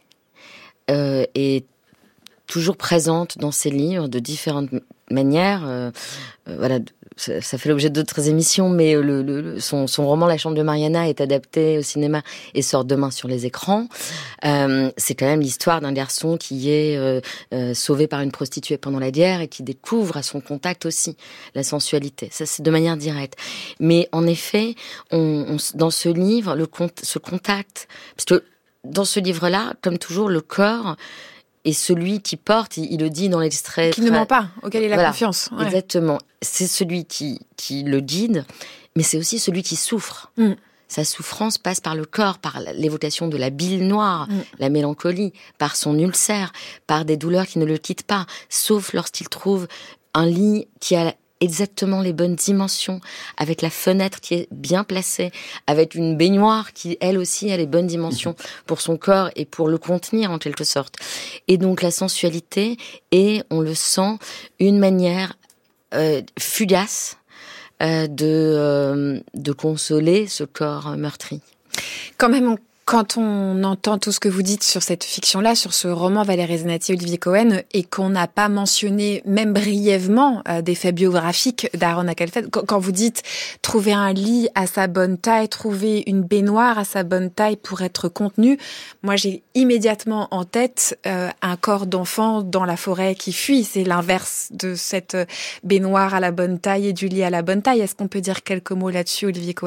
euh, est toujours présente dans ses livres de différentes manières. Euh, euh, voilà, ça, ça fait l'objet d'autres émissions, mais le, le, son, son roman La Chambre de Mariana est adapté au cinéma et sort demain sur les écrans. Euh, c'est quand même l'histoire d'un garçon qui est euh, euh, sauvé par une prostituée pendant la guerre et qui découvre à son contact aussi la sensualité. Ça, c'est de manière directe. Mais en effet, on, on, dans ce livre, le ce contact, parce que dans ce livre-là, comme toujours, le corps et celui qui porte, il, il le dit dans l'extrait... Qui ne ment pas, auquel il a voilà, confiance. Ouais. Exactement. C'est celui qui, qui le guide, mais c'est aussi celui qui souffre. Mm. Sa souffrance passe par le corps, par l'évocation de la bile noire, mm. la mélancolie, par son ulcère, par des douleurs qui ne le quittent pas, sauf lorsqu'il trouve un lit qui a exactement les bonnes dimensions, avec la fenêtre qui est bien placée, avec une baignoire qui, elle aussi, a les bonnes dimensions pour son corps et pour le contenir, en quelque sorte. Et donc, la sensualité est, on le sent, une manière euh, fugace euh, de, euh, de consoler ce corps meurtri. Quand même, on Quand on entend tout ce que vous dites sur cette fiction-là, sur ce roman Valérie Zenati, Olivier Cohen, et qu'on n'a pas mentionné, même brièvement, euh, des faits biographiques d'Aaron Appelfeld, quand, quand vous dites trouver un lit à sa bonne taille, trouver une baignoire à sa bonne taille pour être contenu, moi j'ai immédiatement en tête euh, un corps d'enfant dans la forêt qui fuit. C'est l'inverse de cette baignoire à la bonne taille et du lit à la bonne taille. Est-ce qu'on peut dire quelques mots là-dessus, Olivier Cohen ?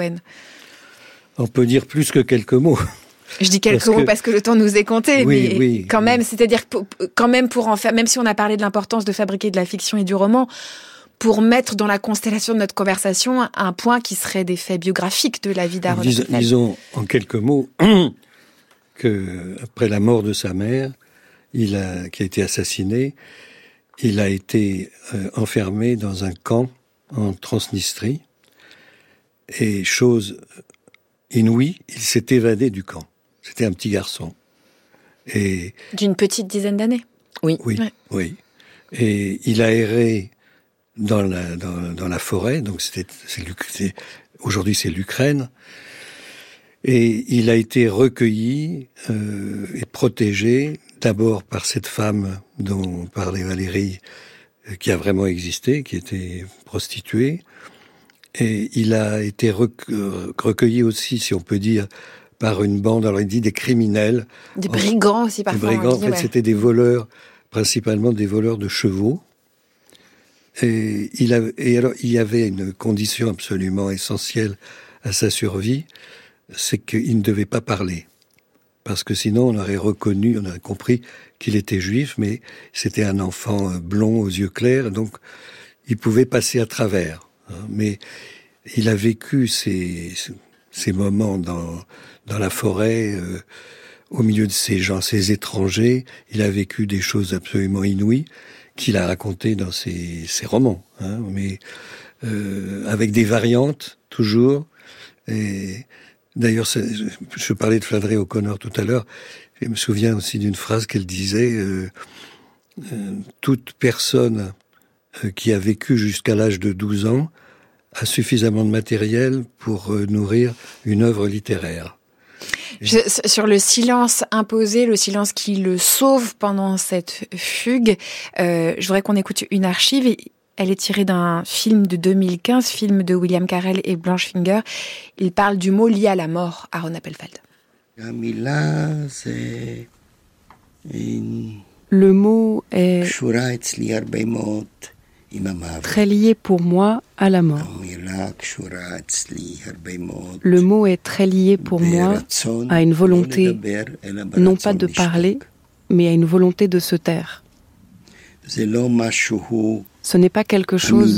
On peut dire plus que quelques mots. Je dis quelques mots parce que, parce que le temps nous est compté, oui, mais oui, quand oui. même, c'est-à-dire que quand même pour en faire, même si on a parlé de l'importance de fabriquer de la fiction et du roman, pour mettre dans la constellation de notre conversation un point qui serait des faits biographiques de la vie d'Aaron Dis, Appelfeld. Disons en quelques mots que après la mort de sa mère, il a, qui a été assassiné, il a été euh, enfermé dans un camp en Transnistrie et chose inouïe, il s'est évadé du camp. C'était un petit garçon. Et d'une petite dizaine d'années. Oui, oui, ouais. oui. Et il a erré dans la dans, dans la forêt. Donc c'était c'est, c'est, aujourd'hui c'est l'Ukraine. Et il a été recueilli euh, et protégé d'abord par cette femme dont parlait Valérie, euh, qui a vraiment existé, qui était prostituée. Et il a été recueilli aussi, si on peut dire, par une bande, alors il dit des criminels. Des brigands aussi parfois. Des brigands, dit, en fait ouais. c'était des voleurs, principalement des voleurs de chevaux. Et, il a, et alors il y avait une condition absolument essentielle à sa survie, c'est qu'il ne devait pas parler. Parce que sinon on aurait reconnu, on aurait compris qu'il était juif, mais c'était un enfant blond aux yeux clairs, donc il pouvait passer à travers. Mais il a vécu ces, ces moments dans, dans la forêt, euh, au milieu de ces gens, ces étrangers. Il a vécu des choses absolument inouïes qu'il a racontées dans ses, ses romans, hein, mais euh, avec des variantes toujours. Et d'ailleurs, je, je parlais de Flannery O'Connor tout à l'heure. Je me souviens aussi d'une phrase qu'elle disait euh, euh, toute personne euh, qui a vécu jusqu'à l'âge de douze ans a suffisamment de matériel pour euh, nourrir une œuvre littéraire. Je, sur le silence imposé, le silence qui le sauve pendant cette fugue, euh, je voudrais qu'on écoute une archive. Et elle est tirée d'un film de deux mille quinze, film de William Carell et Blanche Finger. Il parle du mot lié à la mort, Aaron Appelfeld. Le mot est très lié pour moi à la mort. Le mot est très lié pour moi à une volonté, non pas de parler, mais à une volonté de se taire. Ce n'est pas quelque chose...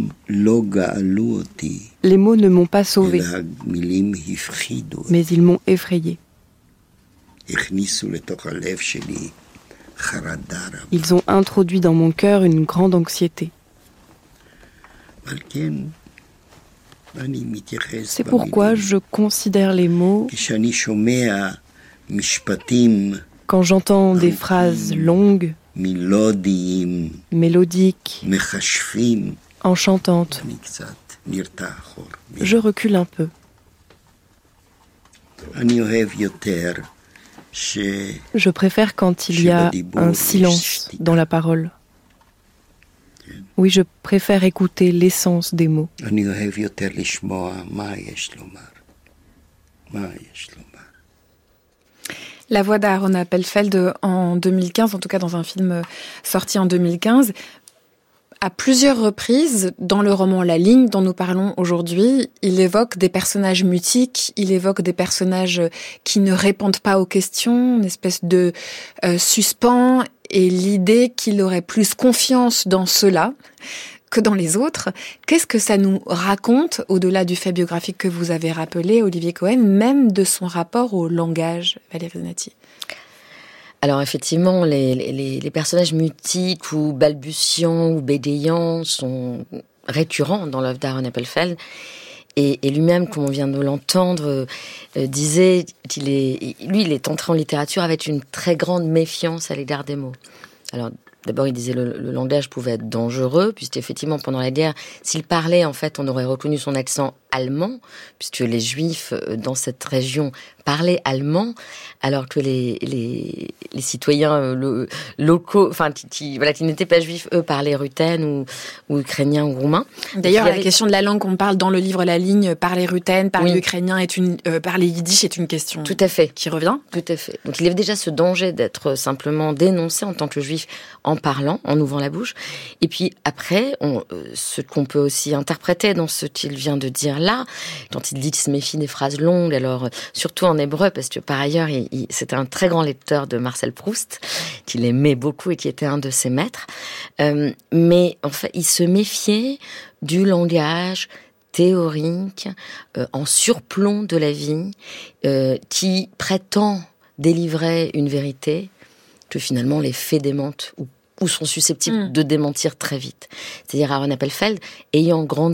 Les mots ne m'ont pas sauvé, mais ils m'ont effrayé. Ils ont introduit dans mon cœur une grande anxiété. C'est pourquoi je considère les mots, quand j'entends des phrases longues, mélodiques, enchantantes, je recule un peu. Je préfère quand il y a un silence dans la parole. Oui, je préfère écouter l'essence des mots. La voix d'Aaron Appelfeld en deux mille quinze, en tout cas dans un film sorti en deux mille quinze, à plusieurs reprises, dans le roman La Ligne dont nous parlons aujourd'hui, il évoque des personnages mutiques, il évoque des personnages qui ne répondent pas aux questions, une espèce de euh, suspens, et l'idée qu'il aurait plus confiance dans ceux-là que dans les autres. Qu'est-ce que ça nous raconte, au-delà du fait biographique que vous avez rappelé, Olivier Cohen, même de son rapport au langage, Valérie Zenati ? Alors effectivement, les, les, les personnages mutiques ou balbutiants ou bégayants sont récurrents dans l'œuvre d'Aaron Appelfeld. Et, et lui-même, comme on vient de l'entendre, euh, disait qu'il est, lui, il est entré en littérature avec une très grande méfiance à l'égard des mots. Alors, d'abord, il disait que le, le langage pouvait être dangereux, puisqu'effectivement, pendant la guerre, s'il parlait, en fait, on aurait reconnu son accent allemand, puisque les Juifs dans cette région parlaient allemand, alors que les les, les citoyens euh, le, locaux, enfin, qui, qui, voilà, qui n'étaient pas juifs, eux parlaient ruthène ou, ou ukrainien ou roumain. D'ailleurs, avait... la question de la langue qu'on parle dans le livre La Ligne, parler ruthène, parler oui. ukrainien, est une, euh, parler yiddish est une question. Tout à fait, qui revient. Tout à fait. Donc il y avait déjà ce danger d'être simplement dénoncé en tant que juif en parlant, en ouvrant la bouche. Et puis après, on, euh, ce qu'on peut aussi interpréter dans ce qu'il vient de dire là, quand il dit qu'il se méfie des phrases longues, alors euh, surtout en hébreu, parce que par ailleurs, il, il, c'était un très grand lecteur de Marcel Proust, qu'il aimait beaucoup et qui était un de ses maîtres. Euh, mais en fait, il se méfiait du langage théorique, euh, en surplomb de la vie, euh, qui prétend délivrer une vérité que finalement les faits démentent ou, ou sont susceptibles mmh. de démentir très vite. C'est-à-dire Aaron Appelfeld, ayant grandi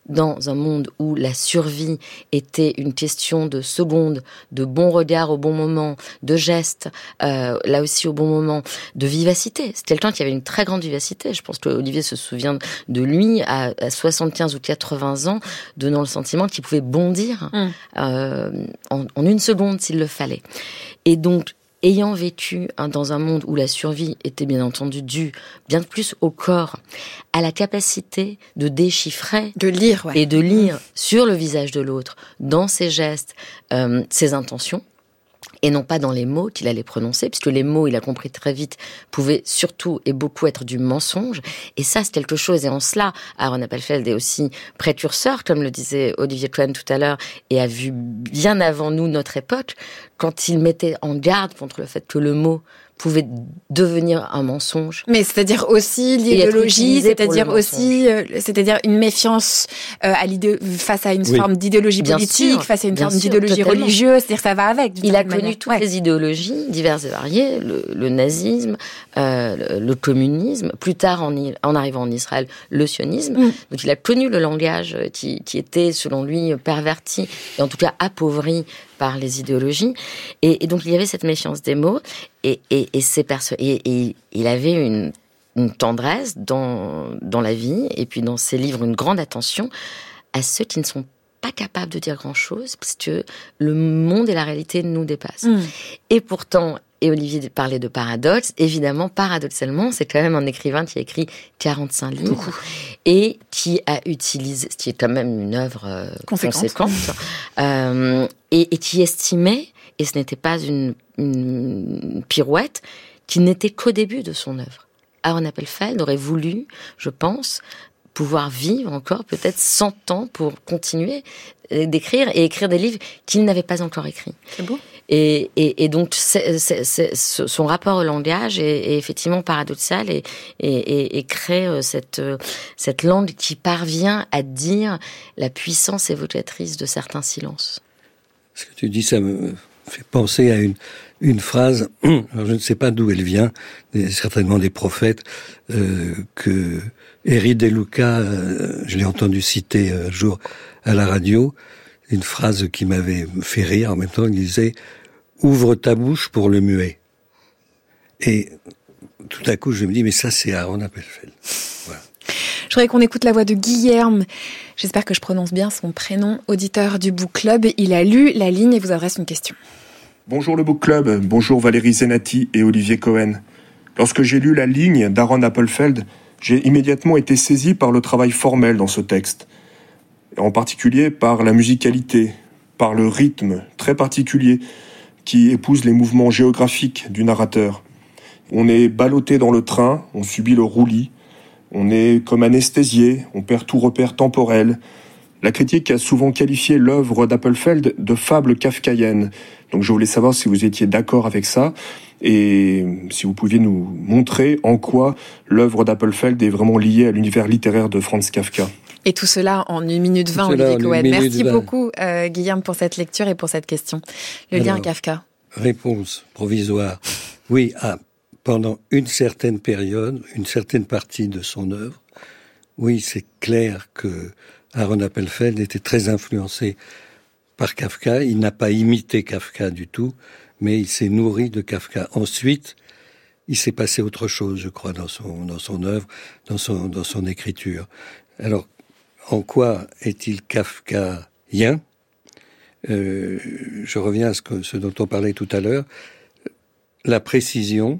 dans un monde où la survie était une question de secondes, de bon regard au bon moment, de gestes, euh, là aussi au bon moment, de vivacité. C'était le temps qu'il y avait une très grande vivacité. Je pense que Olivier se souvient de lui à, à soixante-quinze ou quatre-vingts ans, donnant le sentiment qu'il pouvait bondir mmh. euh, en, en une seconde s'il le fallait. Et donc, ayant vécu hein, dans un monde où la survie était bien entendu due bien plus au corps, à la capacité de déchiffrer, de lire, ouais. et de lire mmh. sur le visage de l'autre, dans ses gestes, euh, ses intentions, et non pas dans les mots qu'il allait prononcer, puisque les mots, il a compris très vite, pouvaient surtout et beaucoup être du mensonge. Et ça, c'est quelque chose. Et en cela, Aaron Appelfeld est aussi précurseur, comme le disait Olivier Cohen tout à l'heure, et a vu bien avant nous notre époque, quand il mettait en garde contre le fait que le mot pouvait devenir un mensonge. Mais c'est-à-dire aussi l'idéologie, c'est-à-dire aussi, euh, c'est-à-dire une méfiance euh, à l'idée face à une oui. forme d'idéologie bien politique, sûr, face à une forme sûr, d'idéologie totalement. religieuse, c'est-à-dire que ça va avec. Il a connu manière. toutes ouais. les idéologies diverses et variées, le, le nazisme, euh, le, le communisme, plus tard en, en arrivant en Israël, le sionisme. Mm. Donc il a connu le langage qui, qui était, selon lui, perverti et en tout cas appauvri par les idéologies, et, et donc il y avait cette méfiance des mots, et, et, et, ces perso- et, et il avait une, une tendresse dans, dans la vie, et puis dans ses livres, une grande attention à ceux qui ne sont pas capables de dire grand-chose, parce que le monde et la réalité nous dépassent. Mmh. Et pourtant, et Olivier parlait de paradoxe, évidemment, paradoxalement, c'est quand même un écrivain qui a écrit quarante-cinq livres, Beaucoup. et qui a utilisé, ce qui est quand même une œuvre euh, conséquente, euh, et, et qui estimait, et ce n'était pas une, une pirouette, qu'il n'était qu'au début de son œuvre. Aaron Appelfeld aurait voulu, je pense, pouvoir vivre encore peut-être cent ans pour continuer d'écrire et écrire des livres qu'il n'avait pas encore écrits. C'est beau. Et, et, et donc, c'est, c'est, c'est, son rapport au langage est, est effectivement paradoxal et, et, et, et crée cette, cette langue qui parvient à dire la puissance évocatrice de certains silences. Ce que tu dis, ça me fait penser à une, une phrase, alors je ne sais pas d'où elle vient, certainement des prophètes, euh, que Eri De Luca, euh, je l'ai entendu citer un jour à la radio, une phrase qui m'avait fait rire en même temps, il disait « Ouvre ta bouche pour le muet ». Et tout à coup, je me dis « Mais ça, c'est Aaron Appelfeld ». Voilà. Je voudrais qu'on écoute la voix de Guilherme. J'espère que je prononce bien son prénom, auditeur du Book Club. Il a lu la ligne et vous adresse une question. Bonjour le Book Club, bonjour Valérie Zenati et Olivier Cohen. Lorsque j'ai lu la ligne d'Aaron Appelfeld, j'ai immédiatement été saisi par le travail formel dans ce texte. En particulier par la musicalité, par le rythme très particulier qui épouse les mouvements géographiques du narrateur. On est ballotté dans le train, on subit le roulis, on est comme anesthésié, on perd tout repère temporel. La critique a souvent qualifié l'œuvre d'Appelfeld de fable kafkaïenne. Donc je voulais savoir si vous étiez d'accord avec ça et si vous pouviez nous montrer en quoi l'œuvre d'Appelfeld est vraiment liée à l'univers littéraire de Franz Kafka. Et tout cela en une minute vingt, Olivier Cohen. Merci beaucoup, euh, Guillaume, pour cette lecture et pour cette question. Le Alors, lien Kafka. Réponse provisoire. Oui, ah, pendant une certaine période, une certaine partie de son œuvre, oui, c'est clair que Aaron Appelfeld était très influencé par Kafka. Il n'a pas imité Kafka du tout, mais il s'est nourri de Kafka. Ensuite, il s'est passé autre chose, je crois, dans son, dans son œuvre, dans son, dans son écriture. Alors, en quoi est-il kafkaïen ? euh, Je reviens à ce, que, ce dont on parlait tout à l'heure. La précision,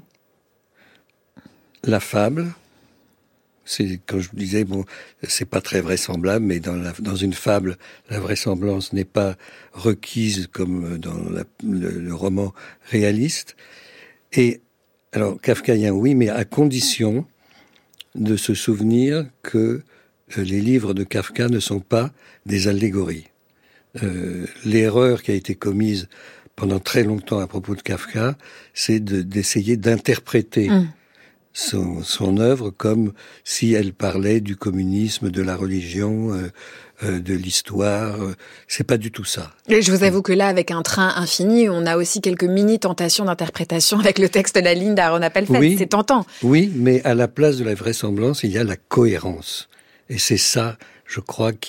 la fable, c'est quand je disais, bon, c'est pas très vraisemblable, mais dans, la, dans une fable, la vraisemblance n'est pas requise comme dans la, le, le roman réaliste. Et, alors, kafkaïen, oui, mais à condition de se souvenir que les livres de Kafka ne sont pas des allégories. Euh, l'erreur qui a été commise pendant très longtemps à propos de Kafka, c'est de, d'essayer d'interpréter mmh. son, son œuvre comme si elle parlait du communisme, de la religion, euh, euh, de l'histoire. C'est pas du tout ça. Et je vous avoue que là, avec Un train infini, on a aussi quelques mini-tentations d'interprétation avec le texte de la ligne d'Aaron Appelfeld. Oui, c'est tentant. Oui, mais à la place de la vraisemblance, il y a la cohérence. Et c'est ça, je crois, qui est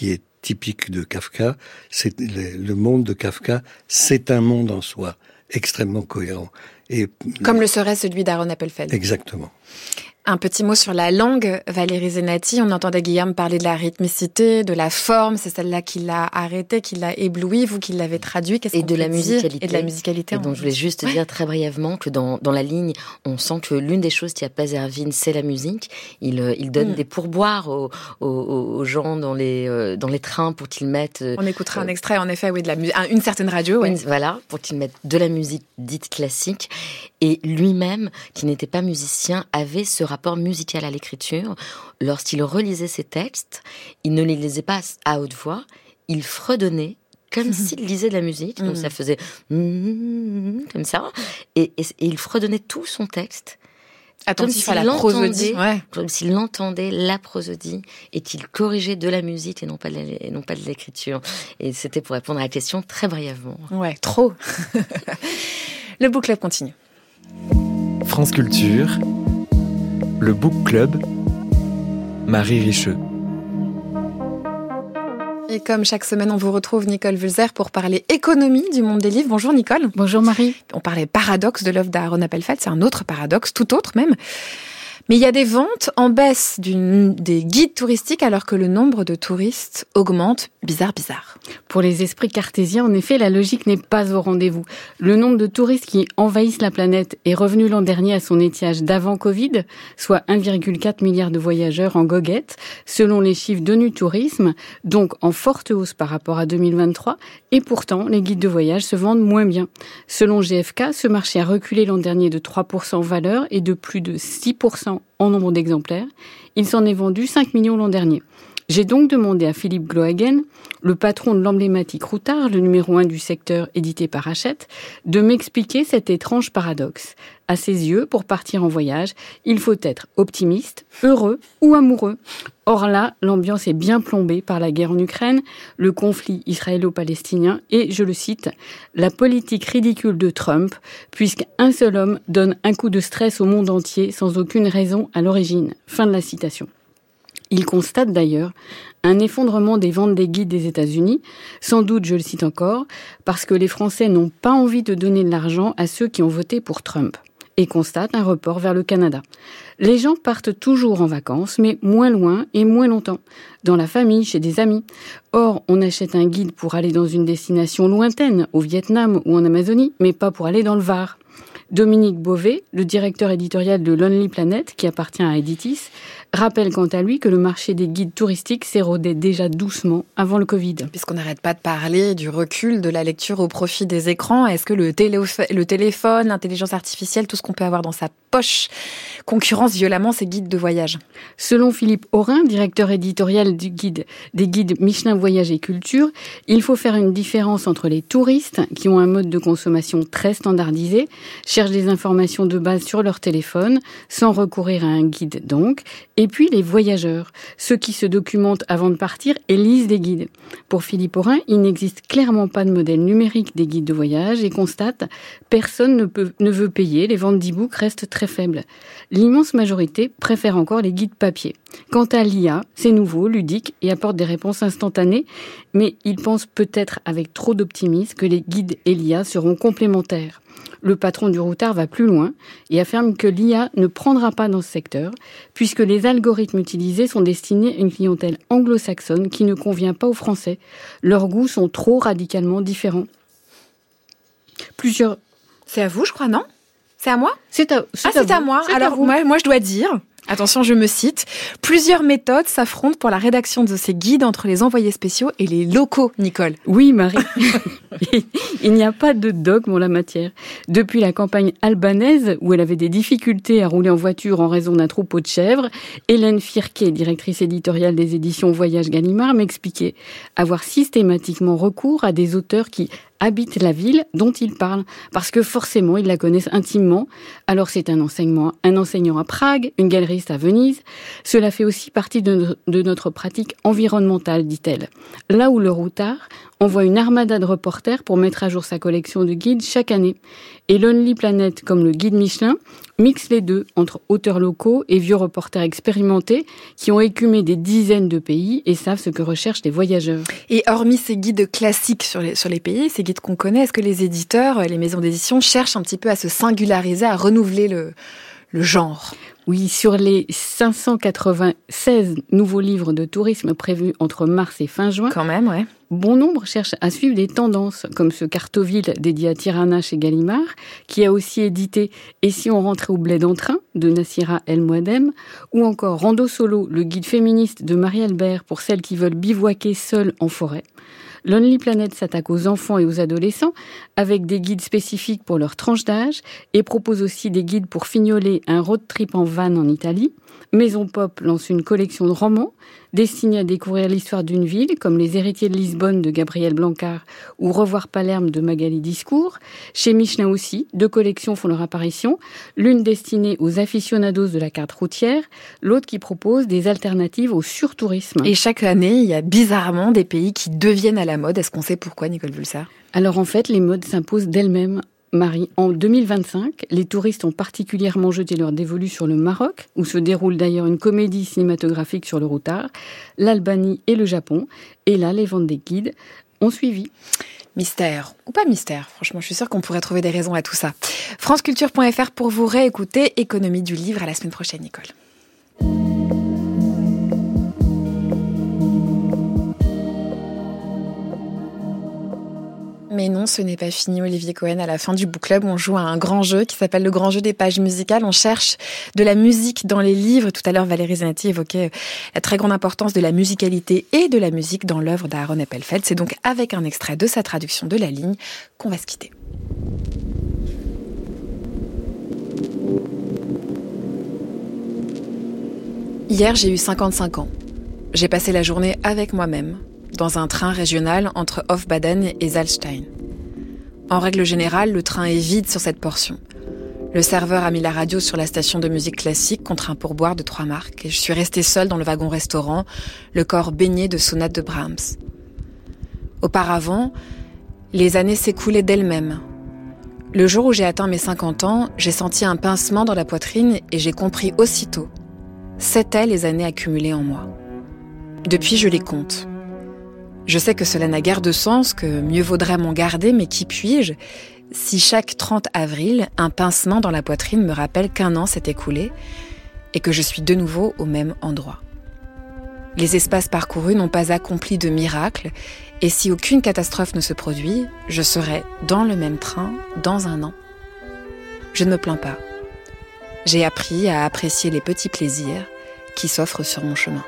typique de Kafka. C'est le, le monde de Kafka, c'est un monde en soi, extrêmement cohérent. Et comme le serait celui d'Aaron Appelfeld. Exactement. Un petit mot sur la langue, Valérie Zenati. On entendait Guillaume parler de la rythmicité, de la forme. C'est celle-là qui l'a arrêté, qui l'a ébloui. Vous qui l'avez traduit, qu'est-ce et qu'on de peut la dire musicalité. Et de la musicalité. Et donc je voulais juste ouais. dire très brièvement que dans dans la ligne, on sent que l'une des choses qui apaise Erwin, c'est la musique. Il il donne mm. des pourboires aux, aux aux gens dans les dans les trains pour qu'ils mettent. On écoutera euh, un extrait en effet, oui, de la musique, une certaine radio, ouais. Une, voilà, pour qu'ils mettent de la musique dite classique. Et lui-même, qui n'était pas musicien, avait ce rapport musical à l'écriture. Lorsqu'il relisait ses textes, il ne les lisait pas à haute voix, il fredonnait comme s'il lisait de la musique. Donc ça faisait comme ça. Et, et, et il fredonnait tout son texte. Attentif à la prosodie. Ouais. Comme s'il entendait la prosodie et qu'il corrigeait de la musique et non pas de, la, et non pas de l'écriture. Et c'était pour répondre à la question très brièvement. Ouais, trop. Le Book Club continue. France Culture, le Book Club, Marie Richeux. Et comme chaque semaine, on vous retrouve Nicole Vulzer pour parler économie du monde des livres. Bonjour Nicole. Bonjour Marie. On parlait paradoxe de l'œuvre d'Aaron Appelfeld, c'est un autre paradoxe, tout autre même. Mais il y a des ventes en baisse d'une, des guides touristiques alors que le nombre de touristes augmente. Bizarre, bizarre. Pour les esprits cartésiens, en effet, la logique n'est pas au rendez-vous. Le nombre de touristes qui envahissent la planète est revenu l'an dernier à son étiage d'avant Covid, soit un virgule quatre milliard de voyageurs en goguette, selon les chiffres d'ONU Tourisme, donc en forte hausse par rapport à deux mille vingt-trois. Et pourtant, les guides de voyage se vendent moins bien. Selon G F K, ce marché a reculé l'an dernier de trois pour cent en valeur et de plus de six pour cent en nombre d'exemplaires. Il s'en est vendu cinq millions l'an dernier. J'ai donc demandé à Philippe Glohagen, le patron de l'emblématique Routard, le numéro un du secteur édité par Hachette, de m'expliquer cet étrange paradoxe. À ses yeux, pour partir en voyage, il faut être optimiste, heureux ou amoureux. Or là, l'ambiance est bien plombée par la guerre en Ukraine, le conflit israélo-palestinien et, je le cite, la politique ridicule de Trump, puisqu'un seul homme donne un coup de stress au monde entier sans aucune raison à l'origine. Fin de la citation. Il constate d'ailleurs un effondrement des ventes des guides des États-Unis, sans doute, je le cite encore, parce que les Français n'ont pas envie de donner de l'argent à ceux qui ont voté pour Trump, et constate un report vers le Canada. Les gens partent toujours en vacances, mais moins loin et moins longtemps, dans la famille, chez des amis. Or, on achète un guide pour aller dans une destination lointaine, au Vietnam ou en Amazonie, mais pas pour aller dans le Var. Dominique Beauvais, le directeur éditorial de Lonely Planet, qui appartient à Editis, rappelle quant à lui que le marché des guides touristiques s'érodait déjà doucement avant le Covid. Puisqu'on n'arrête pas de parler du recul de la lecture au profit des écrans, est-ce que le, télé- le téléphone, l'intelligence artificielle, tout ce qu'on peut avoir dans sa poche, concurrence violemment ces guides de voyage? Selon Philippe Aurin, directeur éditorial du guide, des guides Michelin Voyage et Culture, il faut faire une différence entre les touristes, qui ont un mode de consommation très standardisé, cherchent des informations de base sur leur téléphone, sans recourir à un guide donc, et puis les voyageurs, ceux qui se documentent avant de partir et lisent des guides. Pour Philippe Aurin, il n'existe clairement pas de modèle numérique des guides de voyage et constate « personne ne, peut, ne veut payer, les ventes d'e-books restent très faibles ». L'immense majorité préfère encore les guides papier. Quant à l'I A, c'est nouveau, ludique et apporte des réponses instantanées, mais il pense peut-être avec trop d'optimisme que les guides et l'I A seront complémentaires. Le patron du Routard va plus loin et affirme que l'I A ne prendra pas dans ce secteur, puisque les algorithmes utilisés sont destinés à une clientèle anglo-saxonne qui ne convient pas aux Français. Leurs goûts sont trop radicalement différents. Plusieurs... C'est à vous, je crois, non ? C'est à moi ? C'est à, c'est ah, à c'est à moi. C'est Alors, à vous. Moi, moi, je dois dire... Attention, je me cite. Plusieurs méthodes s'affrontent pour la rédaction de ces guides entre les envoyés spéciaux et les locaux, Nicole. Oui, Marie. Il n'y a pas de dogme en la matière. Depuis la campagne albanaise, où elle avait des difficultés à rouler en voiture en raison d'un troupeau de chèvres, Hélène Firquet, directrice éditoriale des éditions Voyage Gallimard, m'expliquait avoir systématiquement recours à des auteurs qui habitent la ville dont ils parlent, parce que forcément ils la connaissent intimement. Alors c'est un enseignement, un enseignant à Prague, une galeriste à Venise. Cela fait aussi partie de, no- de notre pratique environnementale, dit-elle. Là où le Routard envoie une armada de reporters pour mettre à jour sa collection de guides chaque année. Et Lonely Planet, comme le guide Michelin, mixe les deux entre auteurs locaux et vieux reporters expérimentés qui ont écumé des dizaines de pays et savent ce que recherchent les voyageurs. Et hormis ces guides classiques sur les, sur les pays, ces guides qu'on connaît, est-ce que les éditeurs, les maisons d'édition cherchent un petit peu à se singulariser, à renouveler le, le genre ? Oui, sur les cinq cent quatre-vingt-seize nouveaux livres de tourisme prévus entre mars et fin juin, quand même, ouais. Bon nombre cherchent à suivre des tendances, comme ce Cartoville dédié à Tirana chez Gallimard, qui a aussi édité « Et si on rentrait au bled en train » de Nassira El Mouadem, ou encore « Rando solo », le guide féministe de Marie-Albert pour celles qui veulent bivouaquer seules en forêt. Lonely Planet s'attaque aux enfants et aux adolescents avec des guides spécifiques pour leur tranche d'âge et propose aussi des guides pour fignoler un road trip en van en Italie. Maison Pop lance une collection de romans destinés à découvrir l'histoire d'une ville, comme Les Héritiers de Lisbonne de Gabriel Blancar ou Revoir Palerme de Magali Discours. Chez Michelin aussi, deux collections font leur apparition, l'une destinée aux aficionados de la carte routière, l'autre qui propose des alternatives au surtourisme. Et chaque année, il y a bizarrement des pays qui deviennent à la mode. Est-ce qu'on sait pourquoi, Nicole Vulsart ? Alors en fait, les modes s'imposent d'elles-mêmes. Marie, en deux mille vingt-cinq, les touristes ont particulièrement jeté leur dévolu sur le Maroc, où se déroule d'ailleurs une comédie cinématographique sur le routard, l'Albanie et le Japon. Et là, les ventes des guides ont suivi. Mystère, ou pas mystère, franchement, je suis sûre qu'on pourrait trouver des raisons à tout ça. franceculture point f r pour vous réécouter. Économie du livre, à la semaine prochaine, Nicole. Mais non, ce n'est pas fini, Olivier Cohen. À la fin du Book Club, on joue à un grand jeu qui s'appelle le grand jeu des pages musicales. On cherche de la musique dans les livres. Tout à l'heure, Valérie Zenati évoquait la très grande importance de la musicalité et de la musique dans l'œuvre d'Aaron Appelfeld. C'est donc avec un extrait de sa traduction de La Ligne qu'on va se quitter. Hier, j'ai eu cinquante-cinq ans. J'ai passé la journée avec moi-même, dans un train régional entre Hofbaden et Salzstein. En règle générale, le train est vide sur cette portion. Le serveur a mis la radio sur la station de musique classique contre un pourboire de trois marks et je suis restée seule dans le wagon-restaurant, le corps baigné de sonates de Brahms. Auparavant, les années s'écoulaient d'elles-mêmes. Le jour où j'ai atteint mes cinquante ans, j'ai senti un pincement dans la poitrine et j'ai compris aussitôt. C'étaient les années accumulées en moi. Depuis, je les compte. Je sais que cela n'a guère de sens, que mieux vaudrait m'en garder, mais qui puis-je si chaque trente avril, un pincement dans la poitrine me rappelle qu'un an s'est écoulé et que je suis de nouveau au même endroit. Les espaces parcourus n'ont pas accompli de miracle, et si aucune catastrophe ne se produit, je serai dans le même train dans un an. Je ne me plains pas. J'ai appris à apprécier les petits plaisirs qui s'offrent sur mon chemin.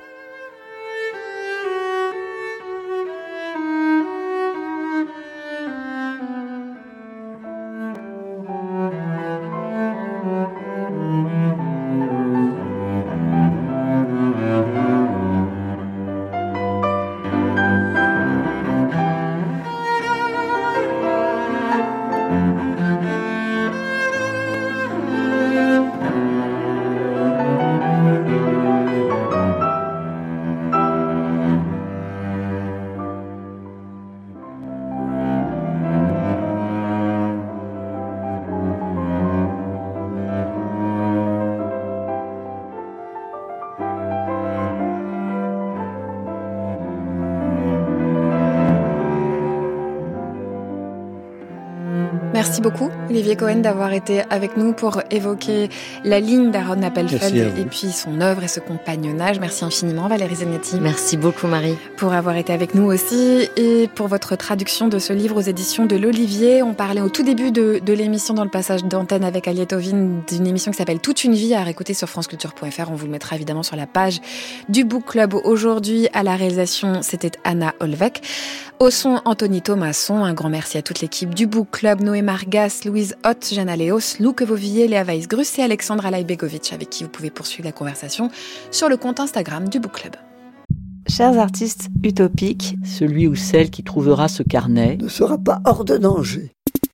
Merci beaucoup, Olivier Cohen, d'avoir été avec nous pour évoquer La Ligne d'Aaron Appelfeld et puis son œuvre et ce compagnonnage. Merci infiniment, Valérie Zenati. Merci beaucoup, Marie. Pour avoir été avec nous aussi et pour votre traduction de ce livre aux éditions de l'Olivier. On parlait au tout début de, de l'émission dans le passage d'antenne avec Aliette Ovine d'une émission qui s'appelle Toute une vie à réécouter sur franceculture point f r. On vous le mettra évidemment sur la page du Book Club. Aujourd'hui, à la réalisation, c'était Anna Olvec. Au son, Anthony Thomasson. Un grand merci à toute l'équipe du Book Club. Noé Margas, Louise Hott, Jana Léos, Lou Quevovillier, Léa Weiss-Grus et Alexandra Lajbegovic, avec qui vous pouvez poursuivre la conversation sur le compte Instagram du Book Club. Chers artistes utopiques, celui ou celle qui trouvera ce carnet ne sera pas hors de danger.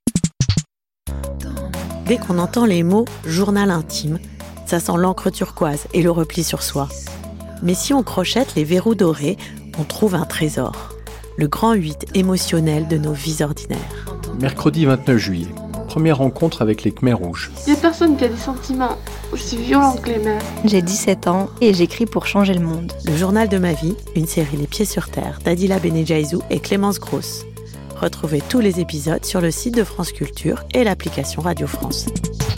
Dès qu'on entend les mots « journal intime », ça sent l'encre turquoise et le repli sur soi. Mais si on crochette les verrous dorés, on trouve un trésor. Le grand huit émotionnel de nos vies ordinaires. Mercredi vingt-neuf juillet. première rencontre avec les Khmers rouges. Il n'y a personne qui a des sentiments aussi violents que les mères. J'ai dix-sept ans et j'écris pour changer le monde. Le journal de ma vie, une série Les Pieds sur Terre d'Adila Benejaizou et Clémence Grosse. Retrouvez tous les épisodes sur le site de France Culture et l'application Radio France.